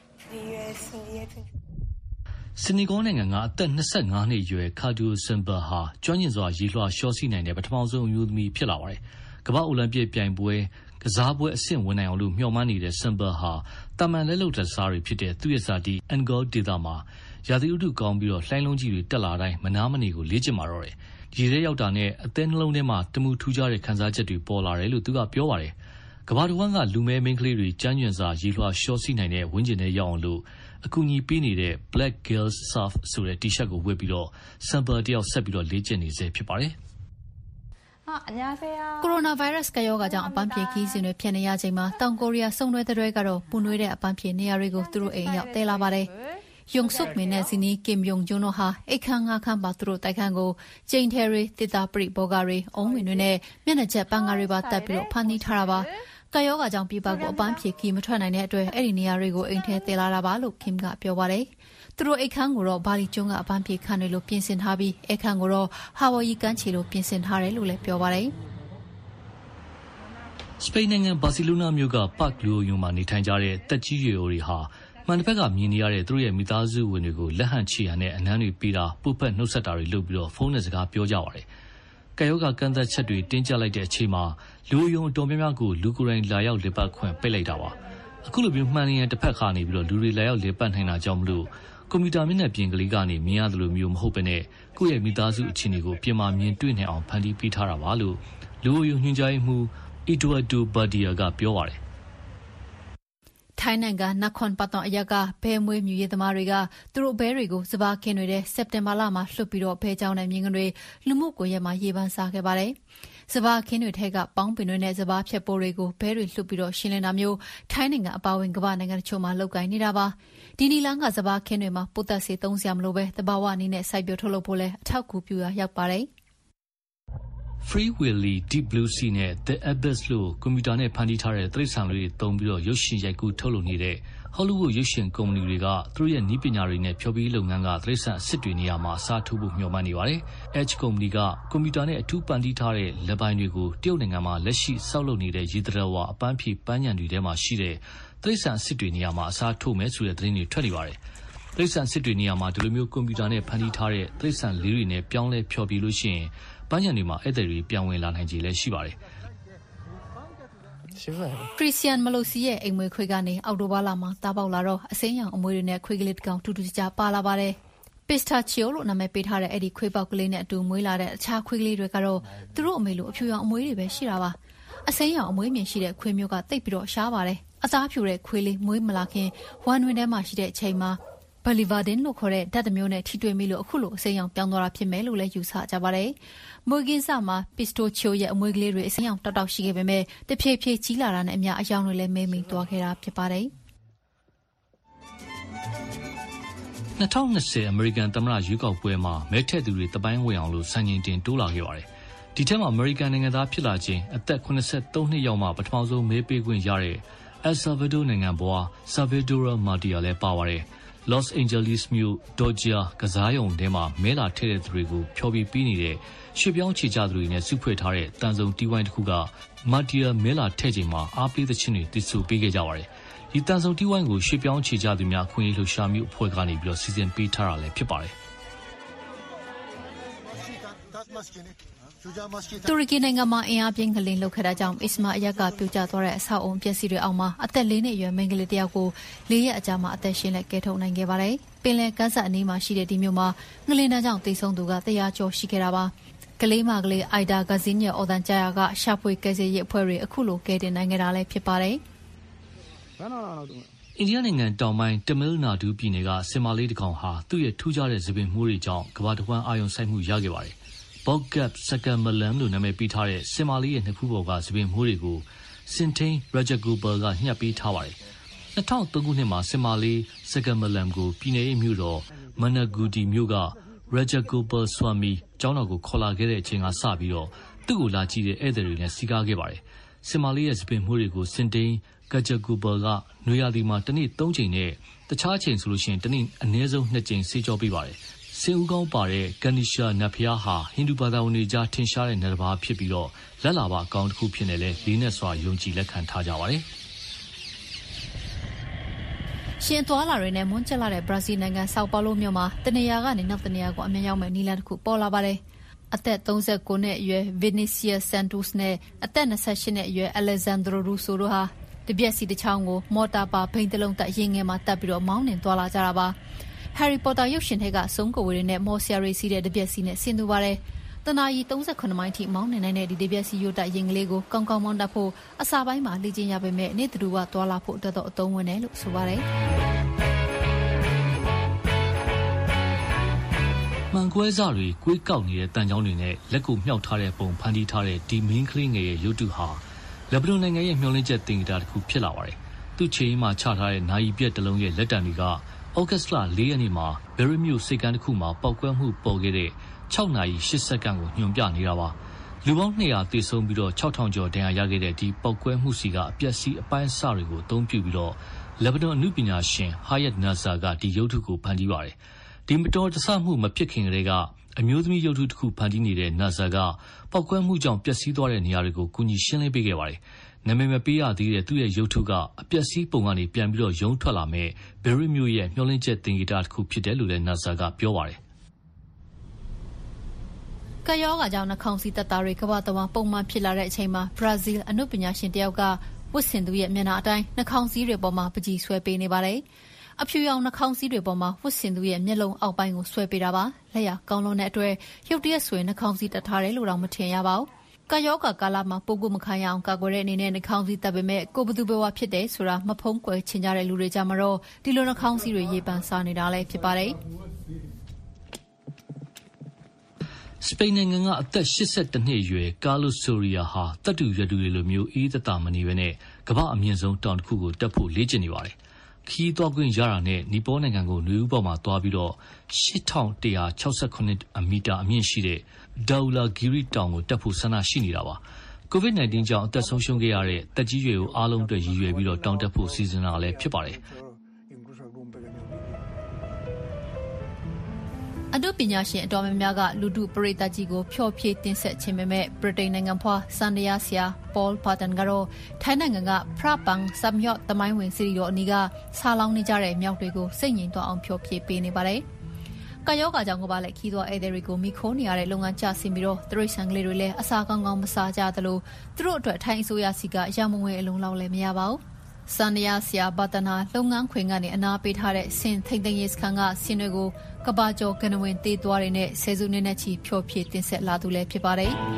။ဆီနီဂေါနိုင်ငံကအသက်25နှစ်အရွယ်ကာဒူဆင်ဘာဟာကျွမ်းကျင်စွာရေလွှာရှော့စီနိုင်တဲ့ပထမဆုံးအမျိုးသမီးဖြစ်လာပါတယ်။ကမ္ဘာအိုလံပစ်ပြိုင်ပွဲကစားပွဲအဆင့်ဝင်နိုင်အောင်လို့မျှော်မှန်းနေတဲ့ဆင်ဘာဟာတာမန်လက်လုံလက်စားတွေဖြစ်တဲ့သူ့ရဲ့ဇာတိအန်ဂေါဒေတာမှာရာသီဥတုကောင်းပြီးတော့လှိုင်းလုံးကြီးတွေတက်လာတိုင်းမနာမနေကိုလေ့ကျင့်မှာတော့တယ်။ဒီထဲရောက်တာနဲ့အသက်နှလုံးထဲမှာတမှုထူးခြားတဲ့ခံစားချက်တွေပေါ်လာတယ်လို့သူကပြောပါတယ်။ကမ္ဘာတစ်ဝန်းကလူမဲမိန်းကလေးတွေကြမ်းကြွင်စွာရေလွှာရှော့စီနိုင်တဲ့ဝန်းကျင်ထဲရောက်အောင်လို့အကူအညီပေးနေတဲ့ Black Girls Surf ဆိုတဲ့ T-shirt ကိုဝတ်ပြီးတော့ဆမ်ဘာတယောက်ဆက်ပြီးတော့လေ့ကျင့်နေစေဖြစ်ပါတယ်။ကိုရိုနာဗိုင်းရပ်စ်ကရောဂါကြောင့်အပန်းဖြေခီးစဉ်တွေဖြစ်နေရချိန်မှာတောင်ကိုရီးယားစုံတွဲတဲ့ကတော့ပူနွေးတဲ့အပန်းဖြေနေရာတွေကိုသူတို့အိမ်ရောက်တဲလာပါတယ်။ယုံဆုတ်မင်းနဲ့ဇီနီကင်ယုံဂျွန်းတို့ဟာအိတ်ခမ်းငါးခမ်းပါသူတို့တိုက်ခန်းကိုကျိန်ထဲရီတစ်တာပရိဘောဂါရီအုံးဝင်တွေနဲ့မျက်နှာချက်ပန်းကားတွေပါတက်ပြီးတော့ဖန်တီးထားတာပါ။ကရောဂါကြောင့်ပြည်ပကိုအပန်းဖြေခီးမထွက်နိုင်တဲ့အတွက်အဲ့ဒီနေရာတွေကိုအိမ်ထဲတဲလာတာပါလို့ခင်ကပြောပါတယ်။သူတို့အိတ်ခမ်းကိုတော့ဘာလီကျွန်းကအပန်းဖြေခန်းတွေလိုပြင်ဆင်ထားပြီးအိတ်ခမ်းကိုတော့ဟာဝီကမ်းခြေလိုပြင်ဆင်ထားတယ်လို့လည်းပြောပါတယ်။စပိန်နိုင်ငံဘာစီလိုနာမြို့ကပတ်လူယုံမှာနေထိုင်ကြတဲ့တက်ကြီးရွယ်အိုတွေဟာမှန်တစ်ဖက်ကမြင်နေရတဲ့သူတို့ရဲ့မိသားစုဝင်တွေကိုလက်ဟန်ချီရနဲ့အနမ်းတွေပေးတာပုတ်ဖက်နှုတ်ဆက်တာတွေလုပ်ပြီးတော့ဖုန်းနဲ့စကားပြောကြပါတယ်။ကယောဂကန့်သက်ချက်တွေတင်းကျပ်လိုက်တဲ့အချိန်မှာလူယုံတော်များများကိုလူကိုယ်တိုင်လာရောက်လက်ပတ်ခွင့်ပိတ်လိုက်တာပါ။အခုလိုမျိုးမှန်နေရင်တစ်ဖက်ခါနေပြီးတော့လူတွေလာရောက်လက်ပတ်နိုင်တာကြောင့်မလို့ကွန်ပျူတာမျက်နှာပြင်ကလေးကနေမြင်ရတယ်လို့မျိုးမဟုတ်ပဲနဲ့ကိုယ့်ရဲ့မိသားစုအခြေအနေကိုပြင်မာမြင်တွေ့နိုင်အောင်ဖန်တီးပေးထားတာပါလို့လူယုံညွှန်ကြားမှုအီဒိုအဒိုဘာဒီယာကပြောပါတယ်။ထိုင်းနိုင်ငံနခွန်ပတ်တော်အရကဘဲမွေးမြူရေးသမားတွေကသူတို့ဘဲတွေကိုစပါးခင်းတွေတဲ့စက်တင်ဘာလမှာလှုပ်ပြီးတော့ဘဲကြောင်းနဲ့မြင်းကတွေလူမှုကွန်ရက်မှာရေးပန်းစားခဲ့ပါတယ်။စပါးခင်းတွေထဲကပေါင်းပင်တွေနဲ့စပါးဖြတ်ပိုးတွေကိုဘဲတွေလှုပ်ပြီးတော့ရှင်းလင်းတာမျိုးထိုင်းနိုင်ငံအပါအဝင်ကမ္ဘာနိုင်ငံတချို့မှာလုပ်ကိုင်နေတာပါ။ဒီနီလန်းကစပါးခင်းတွေမှာပိုတက်စေသုံးစရာမလိုပဲတဘာဝနည်းနဲ့စိုက်ပျိုးထုတ်လုပ်ဖို့လဲအထောက်အကူပြုရာရောက်ပါတယ်။ Free Willy, Deep Blue Sea နဲ့ The Abyss လို့ကွန်ပျူတာနဲ့ဖန်တီးထားတဲ့တိရစ္ဆာန်လေးတွေသုံးပြီးတော့ရုပ်ရှင်ရိုက်ကူးထုတ်လုပ်နေတဲ့ဟောလိဝုဒ်ရုပ်ရှင်ကုမ္ပဏီတွေကသူတို့ရဲ့နည်းပညာတွေနဲ့ဖျော်ဖြေရေးလုပ်ငန်းကတိရစ္ဆာန်အစစ်တွေနေရာမှာအစားထိုးဖို့မျှော်မှန်းနေပါတယ်။ Edge ကုမ္ပဏီကကွန်ပျူတာနဲ့အထူးဖန်တီးထားတဲ့လက်ပိုင်းတွေကိုတရုတ်နိုင်ငံမှာလက်ရှိဆောက်လုပ်နေတဲ့ရေသတ္တဝါအပန်းဖြေပန်းခြံတွေထဲမှာရှိတဲ့တိရစ္ဆာန်အစစ်တွေနေရာမှာအစားထိုးမယ်ဆိုတဲ့သတင်းတွေထွက်နေပါတယ်။တိရစ္ဆာန်အစစ်တွေနေရာမှာဒီလိုမျိုးကွန်ပျူတာနဲ့ဖန်တီးထားတဲ့တိရစ္ဆာန်လေးတွေနဲ့ပြောင်းလဲဖျော်ဖြေလို့ရှိရင်ပန်းခြံတွေမှာဧည့်သည်တွေပြောင်းဝင်လာနိုင်ခြေလည်းရှိပါတယ်။ခရစ်စတန်မလိုစီရဲ့အိမ်မွေးခွေးကနေအောက်တိုဘာလမှာတားပေါက်လာတော့အစိမ်းရောင်အမွေတွေနဲ့ခွေးကလေးတစ်ကောင်တူတူကြပါလာပါတယ်။ Pistachio လို့နာမည်ပေးထားတဲ့အဲ့ဒီခွေးပေါက်ကလေးနဲ့အတူမွေးလာတဲ့အခြားခွေးကလေးတွေကတော့သူတို့အမေလိုအဖြူရောင်အမွေတွေပဲရှိတာပါ။အစိမ်းရောင်အမွေမြင်ရှိတဲ့ခွေးမျိုးကတိတ်ပြီးတော့ရှားပါတယ်။အသားဖြူတဲ့ခွေးလေးမွေးမလာခင်ဝမ်းတွင်ထဲမှာရှိတဲ့အချိန်မှာBalivardin လို့ခေါ်တဲ့ဓာတ်တစ်မျိုးနဲ့ထိတွေ့မိလို့အခုလိုအစိမ်းရောင်ပြောင်းသွားတာဖြစ်မယ်လို့လည်းယူဆကြပါတယ်။မွေးကင်းစမှာ Pistachio ရဲ့အမွေကလေးတွေအစိမ်းရောင်တောက်ရှိခဲ့ပေမဲ့တဖြည်းဖြည်းကြီးလာတာနဲ့အမျှအရောင်တွေလည်းမဲမိသွားခဲ့တာဖြစ်ပါတယ်။ 2020 အမေရိကန်သမ္မတရွေးကောက်ပွဲမှာမဲထည့်သူတွေတပိုင်းဝင်အောင်လို့စံချိန်တင်တိုးလာခဲ့ပါတယ်။ဒီထဲမှာအမေရိကန်နိုင်ငံသားဖြစ်လာခြင်းအသက်83နှစ်ရောက်မှပထမဆုံးမဲပေးခွင့်ရတဲ့ El Salvador နိုင်ငံဘွား Salvador Martia လည်းပါပါတယ်။ Los Angeles မြို့ Dodger ကစားရုံထဲမှာမဲလာထည့်တဲ့သူတွေကိုဖျော်ဖြေပေးနေတဲ့ရွှေ့ပြောင်းခြေချသူတွေနဲ့စုဖွဲ့ထားတဲ့တန်ဆုံတီးဝိုင်းတစ်ခုက Martia မဲလာထည့်ချိန်မှာအားပေးသချင်းတွေတီးဆိုပေးခဲ့ကြပါတယ်။ဒီတန်ဆုံတီးဝိုင်းကိုရွှေ့ပြောင်းခြေချသူများအခွင့်အရေးလှုပ်ရှားမှုအဖွဲ့ကနေစီစဉ်ပေးထားတာလည်းဖြစ်ပါတယ်။တူရကီနိုင်ငံမှာအင်အားပြင်းငလျင်လှုပ်ခဲ့တာကြောင့်အစ္စမာအရပ်ကပြိုကျသွားတဲ့အဆောက်အုံပျက်စီးတွေအောက်မှာအသက်4နှစ်အရွယ်မိန်းကလေးတစ်ယောက်ကို4ရက်အကြာမှာအသက်ရှင်လက်ကယ်ထုတ်နိုင်ခဲ့ပါတယ်။ပင်လယ်ကမ်းစပ်အနီးမှာရှိတဲ့ဒီမြို့မှာငလျင်တန်းကြောင့်သေဆုံးသူက100ကျော်ရှိခဲ့တာပါ။ကလေးမကလေးအိုင်ဒါဂဇင်းရဲ့အော်ဒန်ဂျာယာကရှာဖွေကယ်ဆယ်ရေးအဖွဲ့တွေအခုလိုကယ်တင်နိုင်ခဲ့တာလည်းဖြစ်ပါတယ်။အိန္ဒိယနိုင်ငံတောင်ပိုင်းတမီးလ်နာဒူးပြည်နယ်ကစင်မာလေးတစ်ကောင်ဟာသူ့ရဲ့ထူးခြားတဲ့သပင်မှုတွေကြောင့်ကမ္ဘာတစ်ဝန်းအာရုံစိုက်မှုရခဲ့ပါတယ်။ Bogap Sakamalam လို့နာမည်ပေးထားတဲ့စင်မာလေးရဲ့နှစ်ဖူးပေါ်ကသပင်မှုတွေကိုစင်ထိန် Rajagopal ကညှပ်ပေးထားပါတယ်။2003ခုနှစ်မှာစင်မာလေး Sakamalam ကိုပြည်နယ်ရဲ့မြို့တော် Managudi မြို့က Rajagopal Swami ကျောင်းတော်ကိုခေါ်လာခဲ့တဲ့အချိန်ကစပြီးသူ့ကိုလာကြည့်တဲ့ဧည့်သည်တွေနဲ့စီကားခဲ့ပါတယ်။စင်မာလေးရဲ့သပင်မှုတွေကိုစင်ထိန် Rajagopal ကနွေရာသီမှာတစ်နေ့3ချိန်နဲ့တခြားအချိန်ဆိုလို့ရှိရင်တစ်နေ့အနည်းဆုံး2ချိန်ဆေးကြောပေးပါတယ်။စင်ဦးကောင်းပါတဲ့ Ganesha နတ်ဘုရားဟာဟိန္ဒူဘာသာဝင်တွေကြားထင်ရှားတဲ့နတ်တစ်ပါးဖြစ်ပြီးလက်လာပါအကောင်တစ်ခုဖြစ်နေလဲလေးနဲ့စွာယုံကြည်လက်ခံထားကြပါတယ်။ရှင်သွားလာတွေနဲ့မွန်းကျက်လာတဲ့ဘရာဇီးနိုင်ငံဆောက်ပါလိုမြို့မှာတနေရာကနေနောက်တနေရာကိုအမြန်ရောက်မဲ့နီလန်တစ်ခုပေါ်လာပါတယ်။အသက်39နှစ်အရွယ် Vinicius Santos နဲ့အသက်28နှစ်အရွယ် Alessandro Russo တို့ဟာတပြက်စီတစ်ချောင်းကိုမော်တာပါဘိန်းတစ်လုံးတက်ရင်ငယ်မှာတက်ပြီးမောင်းနှင်သွားလာကြတာပါ။ Harry Potter ရုပ်ရှင်ထဲကစုံကိုဝေတွေနဲ့မော်ဆရာရီစီးတဲ့တပြက်စီနဲ့ဆင်သူပါတယ်။တနာရီ38မိုင်ထိမောင်းနေနိုင်တဲ့ဒီတပြက်စီရိုတက်ရင်ကလေးကိုကောင်းကောင်းမောင်းတတ်ဖို့အစာပိုင်းမှာလေ့ကျင့်ရပေမဲ့နေ့တူကသွားလာဖို့အတွက်တော့အသုံးဝင်တယ်လို့ဆိုပါတယ်။မှန်ကွဲစတွေကွေးကောက်နေတဲ့တန်ချောင်းတွေနဲ့လက်ကိုမြှောက်ထားတဲ့ပုံဖန်တီးထားတဲ့ဒီမင်းကလေးငယ်ရဲ့ရုပ်တုဟာလက်ဘနွန်နိုင်ငံရဲ့မျှော်လင့်ချက်တင်ဂီတာတစ်ခုဖြစ်လာပါတယ်။သူ့ချေရင်မှာချထားတဲ့နာယီပြက်တစ်လုံးရဲ့လက်တံတွေကဩဂတ်စ်လ4ရက်နေ့မှာဘယ်ရီမြို့စိတ်ကမ်းတစ်ခုမှာပောက်ကွဲမှုပေါ်ခဲ့တဲ့6နာရီ8စက္ကန့်ကိုညွှန်ပြနေတာပါ။လူပေါင်း200သေဆုံးပြီး6000ကျော်ဒဏ်ရာရခဲ့တဲ့ဒီပောက်ကွဲမှုစီကအပျက်စီးအပိုင်းအစတွေကိုအသုံးပြုပြီးလက်ဘနွန်အနုပညာရှင် Hayat Nazar ကဒီရုပ်ထုကိုဖန်တီးပါတယ်။ဒီမတော်တဆမှုမဖြစ်ခင်ကတည်းကအမျိုးသမီးရုပ်ထုတစ်ခုဖန်တီးနေတဲ့ Nazar ကပောက်ကွဲမှုကြောင့်ပျက်စီးသွားတဲ့နေရာတွေကိုကူညီရှင်းလင်းပေးခဲ့ပါတယ်။နာမည်မပေးရသေးတဲ့သူ့ရဲ့ရုပ်ထုကအပျက်စီးပုံကနေပြန်ပြီးရုံထွက်လာမဲ့ဘယ်ရီမြို့ရဲ့မျှော်လင့်ချက်တင်ဂီတာတစ်ခုဖြစ်တယ်လို့လည်း Nazar ကပြောပါတယ်။ကယောဂါကြောင့်နှာခေါင်းစည်းတပ်သားတွေကမ္ဘာတဝန်းပုံမှန်ဖြစ်လာတဲ့အချိန်မှာဘရာဇီးအနုပညာရှင်တယောက်ကဝတ်ဆင်သူရဲ့မျက်နှာအတိုင်းနှာခေါင်းစည်းတွေပေါ်မှာပကြီးဆွဲပေးနေပါတယ်။အဖြူရောင်နှာခေါင်းစည်းတွေပေါ်မှာဝတ်ဆင်သူရဲ့မျက်လုံးအောက်ပိုင်းကိုဆွဲပေးတာပါ။လက်ရကောင်းလုံးတဲ့အတွက်ရုပ်တရက်ဆိုရင်နှာခေါင်းစည်းတပ်ထားတယ်လို့တော့မထင်ရပါဘူး။ကာယောဂါကာလမှာပိုကူမခံရအောင်ကာကွယ်တဲ့အနေနဲ့နှာခေါင်းစည်းတပ်ပေမဲ့ကိုဘသူဘဝဖြစ်တယ်ဆိုတာမဖုံးကွယ်ချင်ကြတဲ့လူတွေကြမှာတော့ဒီလိုနှာခေါင်းစည်းတွေရေပန်းစားနေတာလည်းဖြစ်ပါတယ်။စပိန်နိုင်ငံကအသက်82နှစ်အရွယ်ကာလိုဆိုရီယာဟာတပ်တူရွက်တူတွေလိုမျိုးအေးသက်သာမနေဘဲနဲ့ကမ္ဘာအမြင့်ဆုံးတောင်တစ်ခုကိုတက်ဖို့လေ့ကျင့်နေပါတယ်။ခီးသွားခွင့်ရတာနဲ့နီပေါနိုင်ငံကိုနွေဦးပေါ်မှာသွားပြီး8168မီတာအမြင့်ရှိတဲ့ဒေါလာဂီရီတောင်ကိုတက်ဖို့ဆန္ဒရှိနေတာပါ။ COVID-19 ကြောင့်အသက်ဆုံးရှုံးခဲ့ရတဲ့တက်ကြီးရွယ်ကိုအားလုံးအတွက်ရည်ရွယ်ပြီးတောင်တက်ဖို့စီစဉ်တာလည်းဖြစ်ပါတယ်။အတုပညာရှင်အတော်များများကလူထုပရိသတ်ကြီးကိုဖျော်ဖြေတင်ဆက်ခြင်းပေမဲ့ဗြိတိန်နိုင်ငံဖွာစန္ဒယာဆရာPaul Patton ကတော့ထိုင်းနိုင်ငံကဖရပန်စမ်ယော့တမိုင်းဝင်စီရီတော်အနီးကဆာလောင်နေကြတဲ့မြောက်တွေကိုစိတ်ငြိမ်သွားအောင်ဖျော်ဖြေပေးနေပါတယ်။ကာယောဂါကြောင့်ကပါလက်ခီးသွားဧည့်သည်တွေကိုမိခိုးနေရတဲ့လုပ်ငန်းကြဆင်းပြီးတော့တရိတ်ဆန်ကလေးတွေလည်းအစာကောင်းကောင်းမစားကြသလိုသူတို့အတွက်ထိုင်းအစိုးရစီကရမဝင်အလုံးလောက်လည်းမရပါဘူး။စန္ဒယာဆရာဘတ်တနာလုပ်ငန်းခွင်ကနေအနာပေးထားတဲ့ဆင်ထိန်သိမ်းရေးစခန်းကဆင်တွေကိုကဘာကျော်ကနဝင်တေးသွားတွေနဲ့ဆယ်စုနှစ်နဲ့ချီဖျော်ဖြေတင်ဆက်လာသူလည်းဖြစ်ပါတယ်။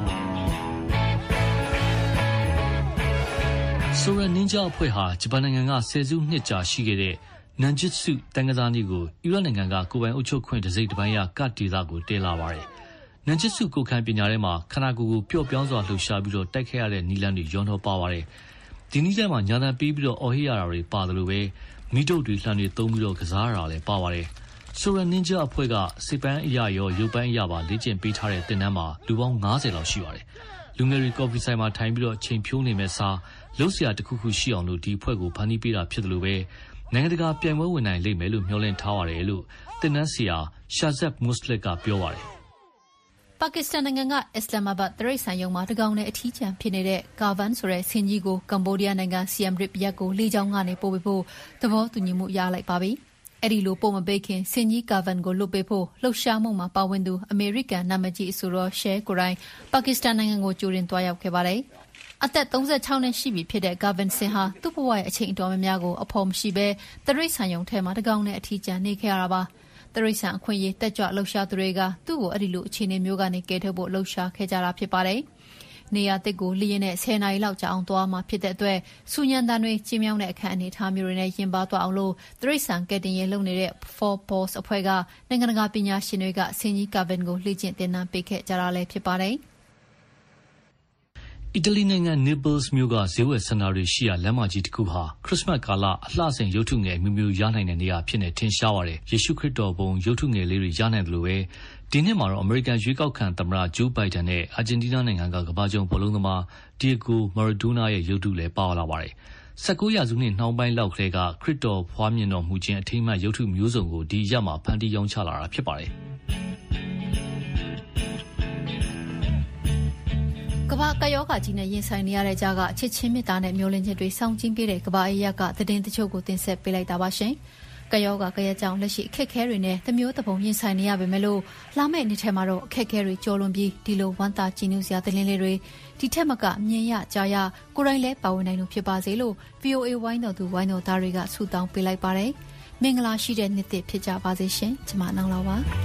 Sora Ninja အဖွဲ့ဟာဂျပန်နိုင်ငံကဆယ်စုနှစ်ကြာရှိခဲ့တဲ့ Nanjitsu တန်ကစားနည်းကိုအီရတ်နိုင်ငံကကိုယ်ပိုင်အုပ်ချုပ်ခွင့်တစ်စိတ်တစ်ပိုင်းရကတ်ဒေသကိုတည်လာပါတယ်။ Nanjitsu ကိုခံပညာထဲမှာခန္ဓာကိုယ်ကိုပျော့ပြောင်းစွာလှုပ်ရှားပြီးတော့တိုက်ခိုက်ရတဲ့နီလန်းတွေရောနှောပါပါတယ်။ဒီနီလန်းမှာညာတံပေးပြီးတော့အော်ဟစ်ရတာတွေပါတယ်လို့ပဲမိတုပ်တွေလှန်တွေသုံးပြီးတော့ကစားရတာလည်းပါပါတယ်။ Sora Ninja အဖွဲ့ကစိတ်ပိုင်းအရာရောရုပ်ပိုင်းအရာပါလေ့ကျင့်ပေးထားတဲ့သင်တန်းမှာလူပေါင်း90လောက်ရှိပါတယ်။လူငယ်တွေကော်ဖီဆိုင်မှာထိုင်ပြီးတော့ချိန်ဖြိုးနေမဲ့စားလှုပ်ရှားတစ်ခုခုရှိအောင်လို့ဒီအဖွဲ့ကိုဖန်တီးပေးတာဖြစ်တယ်လို့ပဲနိုင်ငံတကာပြိုင်ပွဲဝင်နိုင်လိမ့်မယ်လို့မျှော်လင့်ထားရတယ်လို့သင်တန်းဆရာ Shazad Muslik ကပြောပါတယ်။ပါကစ္စတန်နိုင်ငံကအစ္စလာမ္မာဘတ်တရိတ်ဆန်ရုံမှာတကောင်နဲ့အထီးကျန်ဖြစ်နေတဲ့ကာဗန်ဆိုတဲ့ဆင်ကြီးကိုကမ္ဘောဒီးယားနိုင်ငံ Siem Reap ရပ်ကိုလေကြောင်းကနေပို့ပေးဖို့သဘောတူညီမှုရလိုက်ပါပြီ။အဲ့ဒီလိုပို့မပေးခင်ဆင်ကြီးကာဗန်ကိုလွတ်ပေးဖို့လှုပ်ရှားမှုမှာပါဝင်သူအမေရိကန်နာမည်ကြီးအဆိုတော်ရှဲကိုရိုင်းပါကစ္စတန်နိုင်ငံကိုကြိုတင်သွားရောက်ခဲ့ပါတယ်။အသက်36နှစ်ရှိပြီဖြစ်တဲ့ကာဗန်ဆင်ဟာသူ့ဘဝရဲ့အချိန်အတော်များများကိုအဖော်မရှိဘဲတရိတ်ဆန်ရုံထဲမှာတကောင်နဲ့အထီးကျန်နေခဲ့ရတာပါ။တရိတ်ဆန်အခွင့်အရေးတက်ကြွလှုပ်ရှားသူတွေကသူ့ကိုအဲ့ဒီလိုအခြေအနေမျိုးကနေကယ်ထုတ်ဖို့လှုပ်ရှားခဲ့ကြတာဖြစ်ပါတယ်။နေရာတစ်ကိုလျင်နဲ့10နာရီလောက်ကြာအောင်သွားမှာဖြစ်တဲ့အတွက်စူညံတန်တွေကျင်းမြောင်းတဲ့အခန်းအနေထားမျိုးတွေနဲ့ရင်ပါသွားအောင်လို့တရိတ်ဆန်ကယ်တင်ရေးလုပ်နေတဲ့ Four Paws အဖွဲ့ကနိုင်ငံတကာပညာရှင်တွေကဆင်ကြီးကာဗန်ကိုလေ့ကျင့်သင်တန်းပေးခဲ့ကြတာလည်းဖြစ်ပါတယ်။အီတလီနိုင်ငံ Naples မြို့ကဈေးဝယ်စင်တာတွေရှိရာလမ်းမကြီးတစ်ခုဟာခရစ်စမတ်ကာလအလှဆင်ရုပ်ထုငယ်မျိုးရနိုင်တဲ့နေရာဖြစ်နေထင်ရှားပါတယ်။ယေရှုခရစ်တော်ပုံရုပ်ထုငယ်လေးတွေရနိုင်တယ်လို့ပဲဒီနှစ်မှာတော့အမေရိကန်ရွေးကောက်ခံသမ္မတဂျိုးဘိုင်ဒန်နဲ့အာဂျင်တီးနားနိုင်ငံကကမ္ဘာ့ကျုံဘောလုံးသမားဒီယေဂိုမာရာဒိုနာရဲ့ရုပ်ထုလည်းပါလာပါတယ်။19ရာစုနှစ်နှောင်းပိုင်းလောက်ကလေးကခရစ်တော်ဖွားမြင်တော်မူခြင်းအထိမ်းအမှတ်ရုပ်ထုမျိုးစုံကိုဒီရက်မှာဖန်တီးရောင်းချလာတာဖြစ်ပါတယ်။ကမ္ဘာကယောဂါကြီးနဲ့ရင်ဆိုင်နေရတဲ့ကြားကချစ်ချင်းမြတ်တာနဲ့မျောလင့်ချက်တွေစောင့်ကြည့်ပေးတဲ့ကမ္ဘာအေးရကသတင်းတချို့ကိုတင်ဆက်ပေးလိုက်တာပါရှင်။ကယောဂါကရကြောင့်လက်ရှိအခက်အခဲတွေနဲ့တမျိုးတစ်ပုံရင်ဆိုင်နေရပေမဲ့လို့လာမယ့်နှစ်ထဲမှာတော့အခက်အခဲတွေကျော်လွန်ပြီးဒီလိုဝမ်းသာကြည်နူးစရာသတင်းလေးတွေဒီထက်မကမြင်ရကြားရကိုယ်တိုင်လည်းပါဝင်နိုင်လို့ဖြစ်ပါစေလို့ VOA ဝိုင်းတော်သူဝိုင်းတော်သားတွေကဆုတောင်းပေးလိုက်ပါတယ်။မင်္ဂလာရှိတဲ့နှစ်သစ်ဖြစ်ကြပါစေရှင်။ကျွန်မနောင်လာပါ။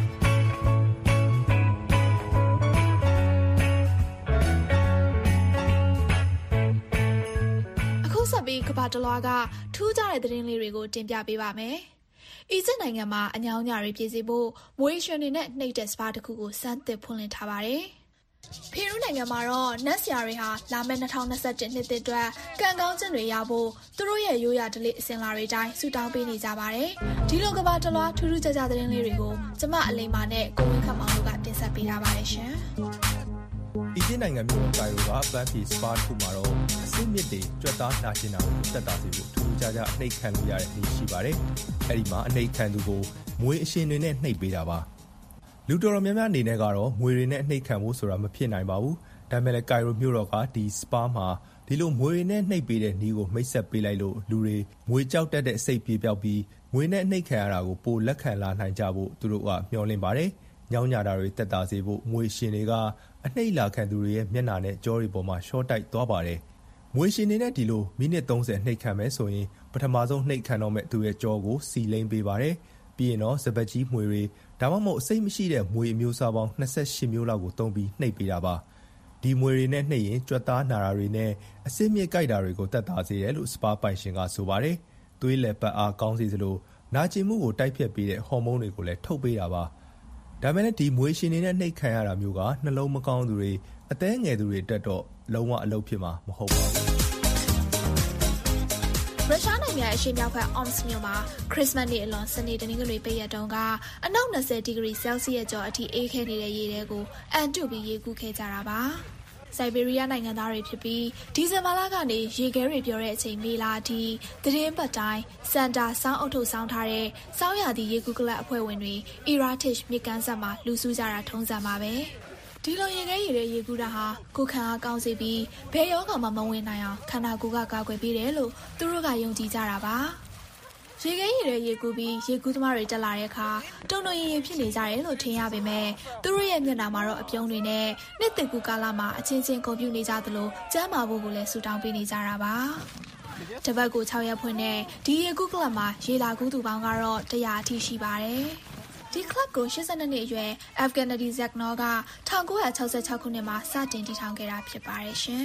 ကမ္ဘာတလွှားကထူးခြားတဲ့သတင်းလေးတွေကိုတင်ပြပေးပါမယ်။အီဂျစ်နိုင်ငံမှာအညောင်ညတွေပြည့်စုံဖို့မွေးရွှင်တွေနဲ့နှိပ်တဲ့စပါးတစ်ခုကိုစမ်းသစ်ဖွင့်လှစ်ထားပါတယ်။ဖီရူးနိုင်ငံမှာတော့နတ်ဆရာတွေဟာလာမယ့်2021နှစ်သစ်အတွက်ကံကောင်းခြင်းတွေရဖို့သူတို့ရဲ့ရိုးရာဓလေ့အစဉ်အလာတွေတိုင်းဆုတောင်းပေးနေကြပါတယ်။ဒီလိုကမ္ဘာတလွှားထူးထူးခြားခြားသတင်းလေးတွေကိုကျမအလိမ္မာနဲ့ကိုဝင်းခန့်မောင်တို့ကတင်ဆက်ပေးထားပါတယ်ရှင်။အီဂျစ်နိုင်ငံမြို့ကာယိုကပန်းဖြေစပါးတစ်ခုမှာတော့အဆင့်မြင့်တွေကြွက်သားနာကျင်တာကိုတက်တာစီဖို့ထူးထူးခြားခြားအနှိပ်ခံလို့ရတဲ့နေ့ရှိပါတယ်။အဲဒီမှာအနှိပ်ခံသူကိုမွေးအရှင်တွေနဲ့နှိပ်ပေးတာပါ။လူတော်တော်များများအနေနဲ့ကတော့မွေတွေနဲ့နှိပ်ခံဖို့ဆိုတာမဖြစ်နိုင်ပါဘူး။ဒါပေမဲ့လည်းကာယိုမြို့တော်ကဒီစပါးမှာဒီလိုမွေတွေနဲ့နှိပ်ပေးတဲ့နည်းကိုမိတ်ဆက်ပေးလိုက်လို့လူတွေမွေကြောက်တတ်တဲ့စိတ်ပြေပြောက်ပြီးမွေနဲ့နှိပ်ခံရတာကိုပိုလက်ခံလာနိုင်ကြဖို့သူတို့ကမျှော်လင့်ပါတယ်။ညောင်းညာတာတွေတက်တာစေဖို့မွေရှင်တွေကအနှိပ်လာခံသူတွေရဲ့မျက်နှာနဲ့ကြောတွေပေါ်မှာရှော့တိုက်သွားပါတယ်။မွေရှင်တွေနဲ့ဒီလိုမိနစ်30နှိပ်ခံမယ်ဆိုရင်ပထမဆုံးနှိပ်ခံတော့မဲ့သူရဲ့ကြောကိုစီလိမ့်ပေးပါတယ်။ပြီးရင်တော့စပတ်ကြီးမွေတွေဒါမှမဟုတ်အစိမ့်မရှိတဲ့မွေအမျိုးအစားပေါင်း28မျိုးလောက်ကိုသုံးပြီးနှိပ်ပေးတာပါ။ဒီမွေတွေနဲ့နှိပ်ရင်ကြွက်သားနာတာတွေနဲ့အစစ်မြစ်ကြိုက်တာတွေကိုတက်တာစေတယ်လို့စပါးပိုင်ရှင်ကဆိုပါတယ်။သွေးလက်ပတ်အားကောင်းစေသလိုနာကျင်မှုကိုတိုက်ဖျက်ပေးတဲ့ဟော်မုန်းတွေကိုလည်းထုတ်ပေးတာပါ။ဒါပေမဲ့ဒီမွေရှင်တွေနဲ့နှိပ်ခံရတာမျိုးကနှလုံးမကောင်းသူတွေအသက်ငယ်သူတွေတက်တော့လုံးဝအလုပ်ဖြစ်မှာမဟုတ်ပါဘူး။ရုရှားနိုင်ငံအရှေ့မြောက်ဘက် Omsk မြို့မှာခရစ်စမတ်နေ့အလွန်စနေတနင်္ဂနွေပိတ်ရက်တုန်းကအနောက်20ဒီဂရီဆဲလ်စီယပ်ကျော်အထိအေးခဲနေတဲ့ရေထဲကိုအန်တုပြီးရေကူးခဲ့ကြတာပါ။စိုက်ဘေးရီးယားနိုင်ငံသားတွေဖြစ်ပြီးဒီဇင်ဘာလကနေရေခဲတွေပြောတဲ့အချိန်မေလာအထိသတင်းပတ်တိုင်းစန်တာစောင်းအုပ်ထုပ်ဆောင်းထားတဲ့စောင်းရသည့်ရေကူးကလပ်အဖွဲ့ဝင်တွေအီရာတစ်မြစ်ကမ်းဆက်မှာလူစုကြတာထုံးစံပါပဲဒီလိုရေခဲရည်တဲ့ရေကူးတာဟာကိုယ်ခံအားကောင်းစေပြီးဘယ်ရောဂါမှမဝင်နိုင်အောင်ခန္ဓာကိုယ်ကကာကွယ်ပေးတယ်လို့သူတို့ကယုံကြည်ကြတာပါရေခဲရည်တဲ့ရေကူးပြီးရေကူးသမားတွေတက်လာတဲ့အခါတုံတုံရင်ရင်ဖြစ်နေကြတယ်လို့ထင်ရပေမဲ့သူတို့ရဲ့မျက်နှာမှာတော့အပြုံးတွေနဲ့နှစ်သက်ကူကာလမှာအချင်းချင်းကုန်ပြူနေကြသလိုကျမ်းမာဖို့ကိုလည်းဆူတောင်းပေးနေကြတာပါတပတ်ကို6ရက်ဖွင့်တဲ့ဒီရေကူးကလပ်မှာရေလာကူးသူပေါင်းကတော့100အထိရှိပါတယ်ဒီကလပ်ကို82နှစ်အရွယ်အာဖဂန်နဒီဇက်နော်က1966ခုနှစ်မှာစတင်တည်ထောင်ခဲ့တာဖြစ်ပါတယ်ရှင်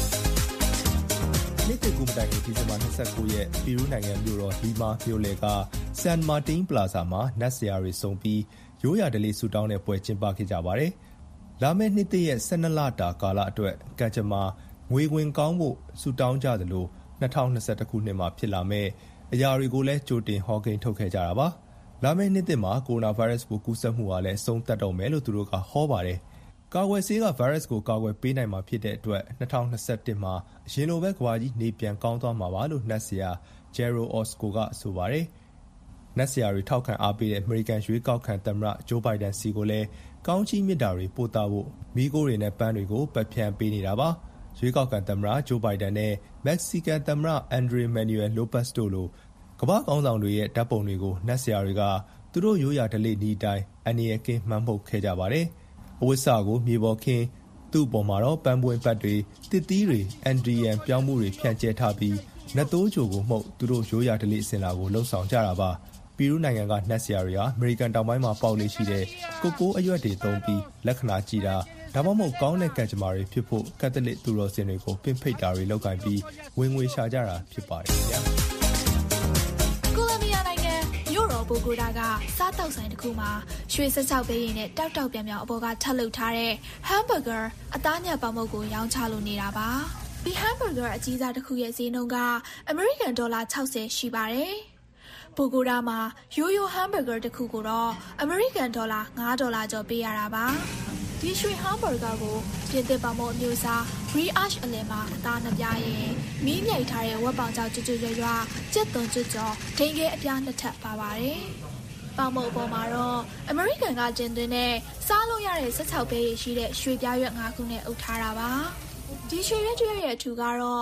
နေ့ကူမတိုင်ဒီဇင်ဘာ29ရက်ပီရူးနိုင်ငံမြို့တော်လီမာမြို့လေကဆန်မာတင်ပလာဇာမှာနတ်ဆရာတွေစုံပြီးရိုးရာဓလေ့ဆူတောင်းတဲ့ပွဲကျင်းပခဲ့ကြပါတယ်။လာမယ့်နှစ်သစ်ရဲ့12လတာကာလအတွက်ကံကြမ္မာငွေဝင်ကောင်းဖို့ဆူတောင်းကြသလို2021ခုနှစ်မှာဖြစ်လာမယ့်အရာတွေကိုလည်းကြိုတင်ဟောကိန်းထုတ်ခဲ့ကြတာပါ။လာမယ့်နှစ်သစ်မှာကိုရိုနာဗိုင်းရပ်စ်ပိုးကူးစက်မှုကလည်းအဆုံးသတ်တော့မယ်လို့သူတို့ကဟောပါတယ်။ကာကွယ်ဆေးကဗိုင်းရပ်စ်ကိုကာကွယ်ပေးနိုင်မှာဖြစ်တဲ့အတွက်2021မှာအရင်လိုပဲကမ္ဘာကြီးနေပြန်ကောင်းသွားမှာပါလို့နတ်ဆရာဂျယ်ရိုအော့စကိုကဆိုပါတယ်။နတ်ဆရာတွေထောက်ခံအားပေးတဲ့အမေရိကန်ရွေးကောက်ခံသမ္မတဂျိုးဘိုင်ဒန်စီကိုလည်းကောင်းချီးမြတ်တာတွေပို့သဖို့မိခိုးတွေနဲ့ပန်းတွေကိုပတ်ဖြန်းပေးနေတာပါ။ရွေးကောက်ခံသမ္မတဂျိုးဘိုင်ဒန်နဲ့မက္ကဆီကန်သမ္မတအန်ဒရီမန်နျူရယ်လိုပတ်စ်တို့လိုကမ္ဘာကောင်းဆောင်တွေရဲ့ဓာတ်ပုံတွေကိုနတ်ဆရာတွေကသူတို့ရိုးရာဓလေ့ဤတိုင်းအန်ရီယကင်းမှန်းမှုတ်ခဲ့ကြပါတယ်။အဝိစာကိုမြေပေါ်ခင်းသူ့အပေါ်မှာတော့ပန်းပွင့်ပတ်တွေတစ်သီးတွေအန်ဒီယန်ပြောင်းမှုတွေဖြန့်ကျဲထားပြီးနတ်သိုးကြိုကိုမှုတ်သူတို့ရိုးရာဓလေ့အစဉ်လာကိုလှုပ်ဆောင်ကြတာပါပီရူးနိုင်ငံကနတ်ဆရာတွေဟာအမေရိကန်တောင်ပိုင်းမှာပေါက်လေးရှိတဲ့ကိုကိုအရွက်တွေသုံးပြီးလက္ခဏာကြည့်တာဒါမှမဟုတ်ကောင်းတဲ့ကံကြမ္မာတွေဖြစ်ဖို့ကက်သလစ်သူတော်စင်တွေကိုပင့်ဖိတ်တာတွေလုပ်ကိုင်ပြီးဝင်ငွေရှာကြတာဖြစ်ပါတယ်ခင်ဗျာဘိုဂိုဒါကစားတောက်ဆိုင်တစ်ခုမှာရွှေ16ပဲရင်နဲ့တောက်တောက်ပြန်ပြောင်းအပေါ်ကထပ်လုပ်ထားတဲ့ဟမ်ဘာဂါအသားညက်ပေါင်မုတ်ကိုရောင်းချလို့နေတာပါဒီဟမ်ဘာဂါအကြီးစားတစ်ခုရဲ့ဈေးနှုန်းကအမေရိကန်ဒေါ်လာ60ရှိပါတယ်ဘိုဂိုဒါမှာရိုးရိုးဟမ်ဘာဂါတစ်ခုကိုတော့အမေရိကန်ဒေါ်လာ$5ကျော်ပေးရတာပါဒီရွှေဟမ်ဘာဂါကိုပြင်သစ်ပေါင်မုတ်အမျိုးအစား brioche အလယ်မှာအသားနှစ်ပြားရင်မီးမြိုက်ထားတဲ့ဝက်ပေါင်ကြောင့်ကျွတ်ရွကြက်သွန်ကျွတ်ကျော်ဒိန်ခဲအပြားနှစ်ထပ်ပါပါတယ်။ပေါင်မုတ်အပေါ်မှာတော့အမေရိကန်ကကျင်းသွင်းတဲ့စားလို့ရတဲ့16ပဲရှိတဲ့ရွှေပြားရွက်5ခုနဲ့အုပ်ထားတာပါ။ဒီရွှေရွက်ရဲ့အထူကတော့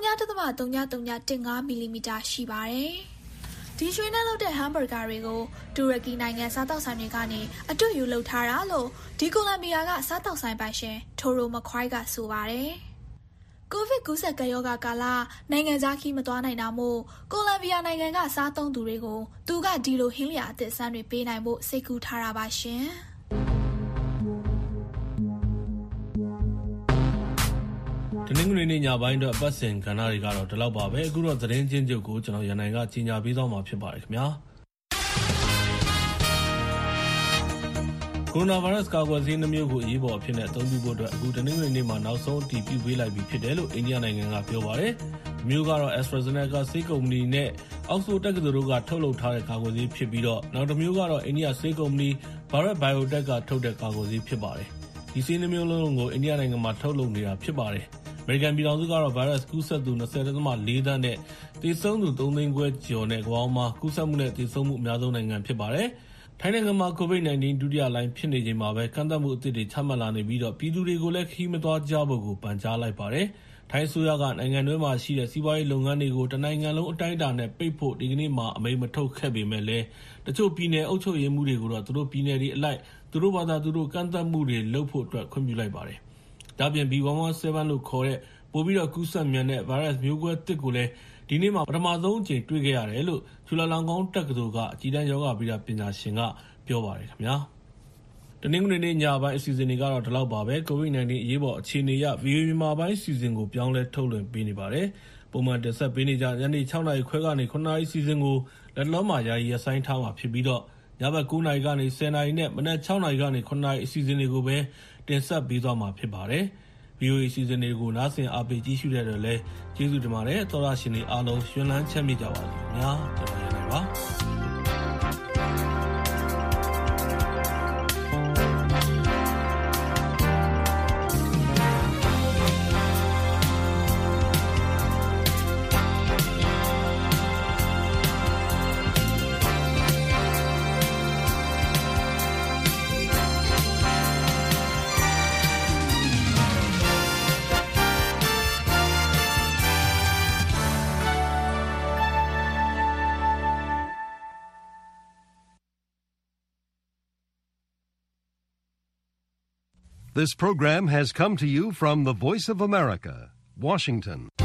0.00315 မီလီမီတာရှိပါတယ်။ဒီရွှေနဲ့လုပ်တဲ့ဟမ်ဘာဂါတွေကိုတူရကီနိုင်ငံစားတောက်ဆိုင်တွေကနေအတူယူလုပ်ထားတာလို့ဒီကိုလံဘီယာကစားတောက်ဆိုင်ပိုင်ရှင်ထိုရိုမခွိုင်းကဆိုပါတယ်။ကိုဗစ်ကူးစက်ကရောဂါကာလနိုင်ငံခြားခီးမသွားနိုင်တာမို့ကိုလံဘီယာနိုင်ငံကစားသုံးသူတွေကိုသူကဒီလိုဟင်းလျာအသစ်ဆန်းတွေပေးနိုင်ဖို့စိတ်ကူးထားတာပါရှင်။တနင်္ဂနွေနေ့ညပိုင်းတော့အပတ်စဉ်ကဏ္ဍတွေကတော့ဒီလောက်ပါပဲအခုတော့သတင်းချင်းချုပ်ကိုကျွန်တော်ရန်နိုင်ကကြီးညာပေးသွားမှာဖြစ်ပါတယ်ခင်ဗျာကိုရိုနာဗိုင်းရပ်စ်ကာကွယ်ဆေးနှမျိုးကိုအရေးပေါ်အဖြစ်နဲ့အသုံးပြုဖို့အတွက်အခုတနင်္ဂနွေနေ့မှာနောက်ဆုံးအတည်ပြုပေးလိုက်ပြီဖြစ်တယ်လို့အိန္ဒိယနိုင်ငံကပြောပါတယ်ဒီမျိုးကတော့ AstraZeneca ဆေးကုမ္ပဏီနဲ့ Oxford တက္ကသိုလ်တို့ကထုတ်လုပ်ထားတဲ့ကာကွယ်ဆေးဖြစ်ပြီးတော့နောက်တစ်မျိုးကတော့အိန္ဒိယဆေးကုမ္ပဏီ Bharat Biotech ကထုတ်တဲ့ကာကွယ်ဆေးဖြစ်ပါတယ်ဒီဆေးနှမျိုးလုံးကိုအိန္ဒိယနိုင်ငံမှာထုတ်လုပ်နေတာဖြစ်ပါတယ်အမေရိကန်ပြည်ထောင်စုကတော့ဗိုင်းရပ်စ်ကူးစက်သူ 20.4 သန်းနဲ့သေဆုံးသူ 3 သိန်းခွဲကျော်နဲ့ကမ္ဘာမှာကူးစက်မှုနဲ့သေဆုံးမှုအများဆုံးနိုင်ငံဖြစ်ပါတယ်။ထိုင်းနိုင်ငံမှာ COVID-19 ဒုတိယလှိုင်းဖြစ်နေချိန်မှာပဲကန့်သတ်မှုအသစ်တွေချမှတ်လာနေပြီးတော့ပြည်သူတွေကိုလည်းခရီးမသွားကြဖို့ကိုပန်ကြားလိုက်ပါတယ်။ထိုင်းအစိုးရကနိုင်ငံတွင်းမှာရှိတဲ့စီးပွားရေးလုပ်ငန်းတွေကိုတနိုင်ငံလုံးအတိုင်းအတာနဲ့ပိတ်ဖို့ဒီကနေ့မှအမိန့်မထုတ်ခဲ့ပေမဲ့လည်းတချို့ပြည်နယ်အုပ်ချုပ်ရေးမှူးတွေကိုတော့သူတို့ပြည်နယ်တွေအလိုက်သူတို့ဘာသာသူတို့ကန့်သတ်မှုတွေလုပ်ဖို့အတွက်ခွင့်ပြုလိုက်ပါတယ်။ဒါပြင် B117 လို့ခေါ်တဲ့ပိုပြီးတော့ကူးစက်မြန်တဲ့ဗိုင်းရပ်စ်မျိုးကွဲသစ်ကိုလည်းဒီနေ့မှာပထမဆုံးအကြိမ်တွေ့ခဲ့ရတယ်လို့ချူလာလောင်ကောင်းတက္ကသိုလ်ကအကြီးတန်းယောဂဗေဒပညာရှင်ကပြောပါတယ်ခင်ဗျာတနင်္ဂနွေနေ့ညပိုင်းအစီအစဉ်တွေကတော့ဒီလောက်ပါပဲ COVID-19 အရေးပေါ်အခြေအနေရ VOA မြန်မာပိုင်းအစီအစဉ်ကိုပြောင်းလဲထုတ်လွှင့်ပေးနေပါတယ်ပုံမှန်တင်ဆက်ပေးနေကြညနေ6နာရီခွဲကနေ9နာရီအစီအစဉ်ကိုလက်လောမှာယာယီရပ်ဆိုင်းထားမှာဖြစ်ပြီးတော့ညဘက်9နာရီကနေ10နာရီနဲ့မနက်6နာရီကနေ9နာရီအစီအစဉ်တွေကိုပဲတင်ဆက်ပေးသွားမှာဖြစ်ပါတယ်VOA စီစဉ်တွေကိုနားဆင်အားပေးကြည့်ရှုတဲ့အတွက်လည်းကျေးဇူးတင်ပါတယ်သောရရှင်တွေအားလုံးရှင်လန်းချမ်းမြေ့ကြပါစေခင်ဗျာကျွန်တော်ရနေပါ This program has come to you from the Voice of America, Washington.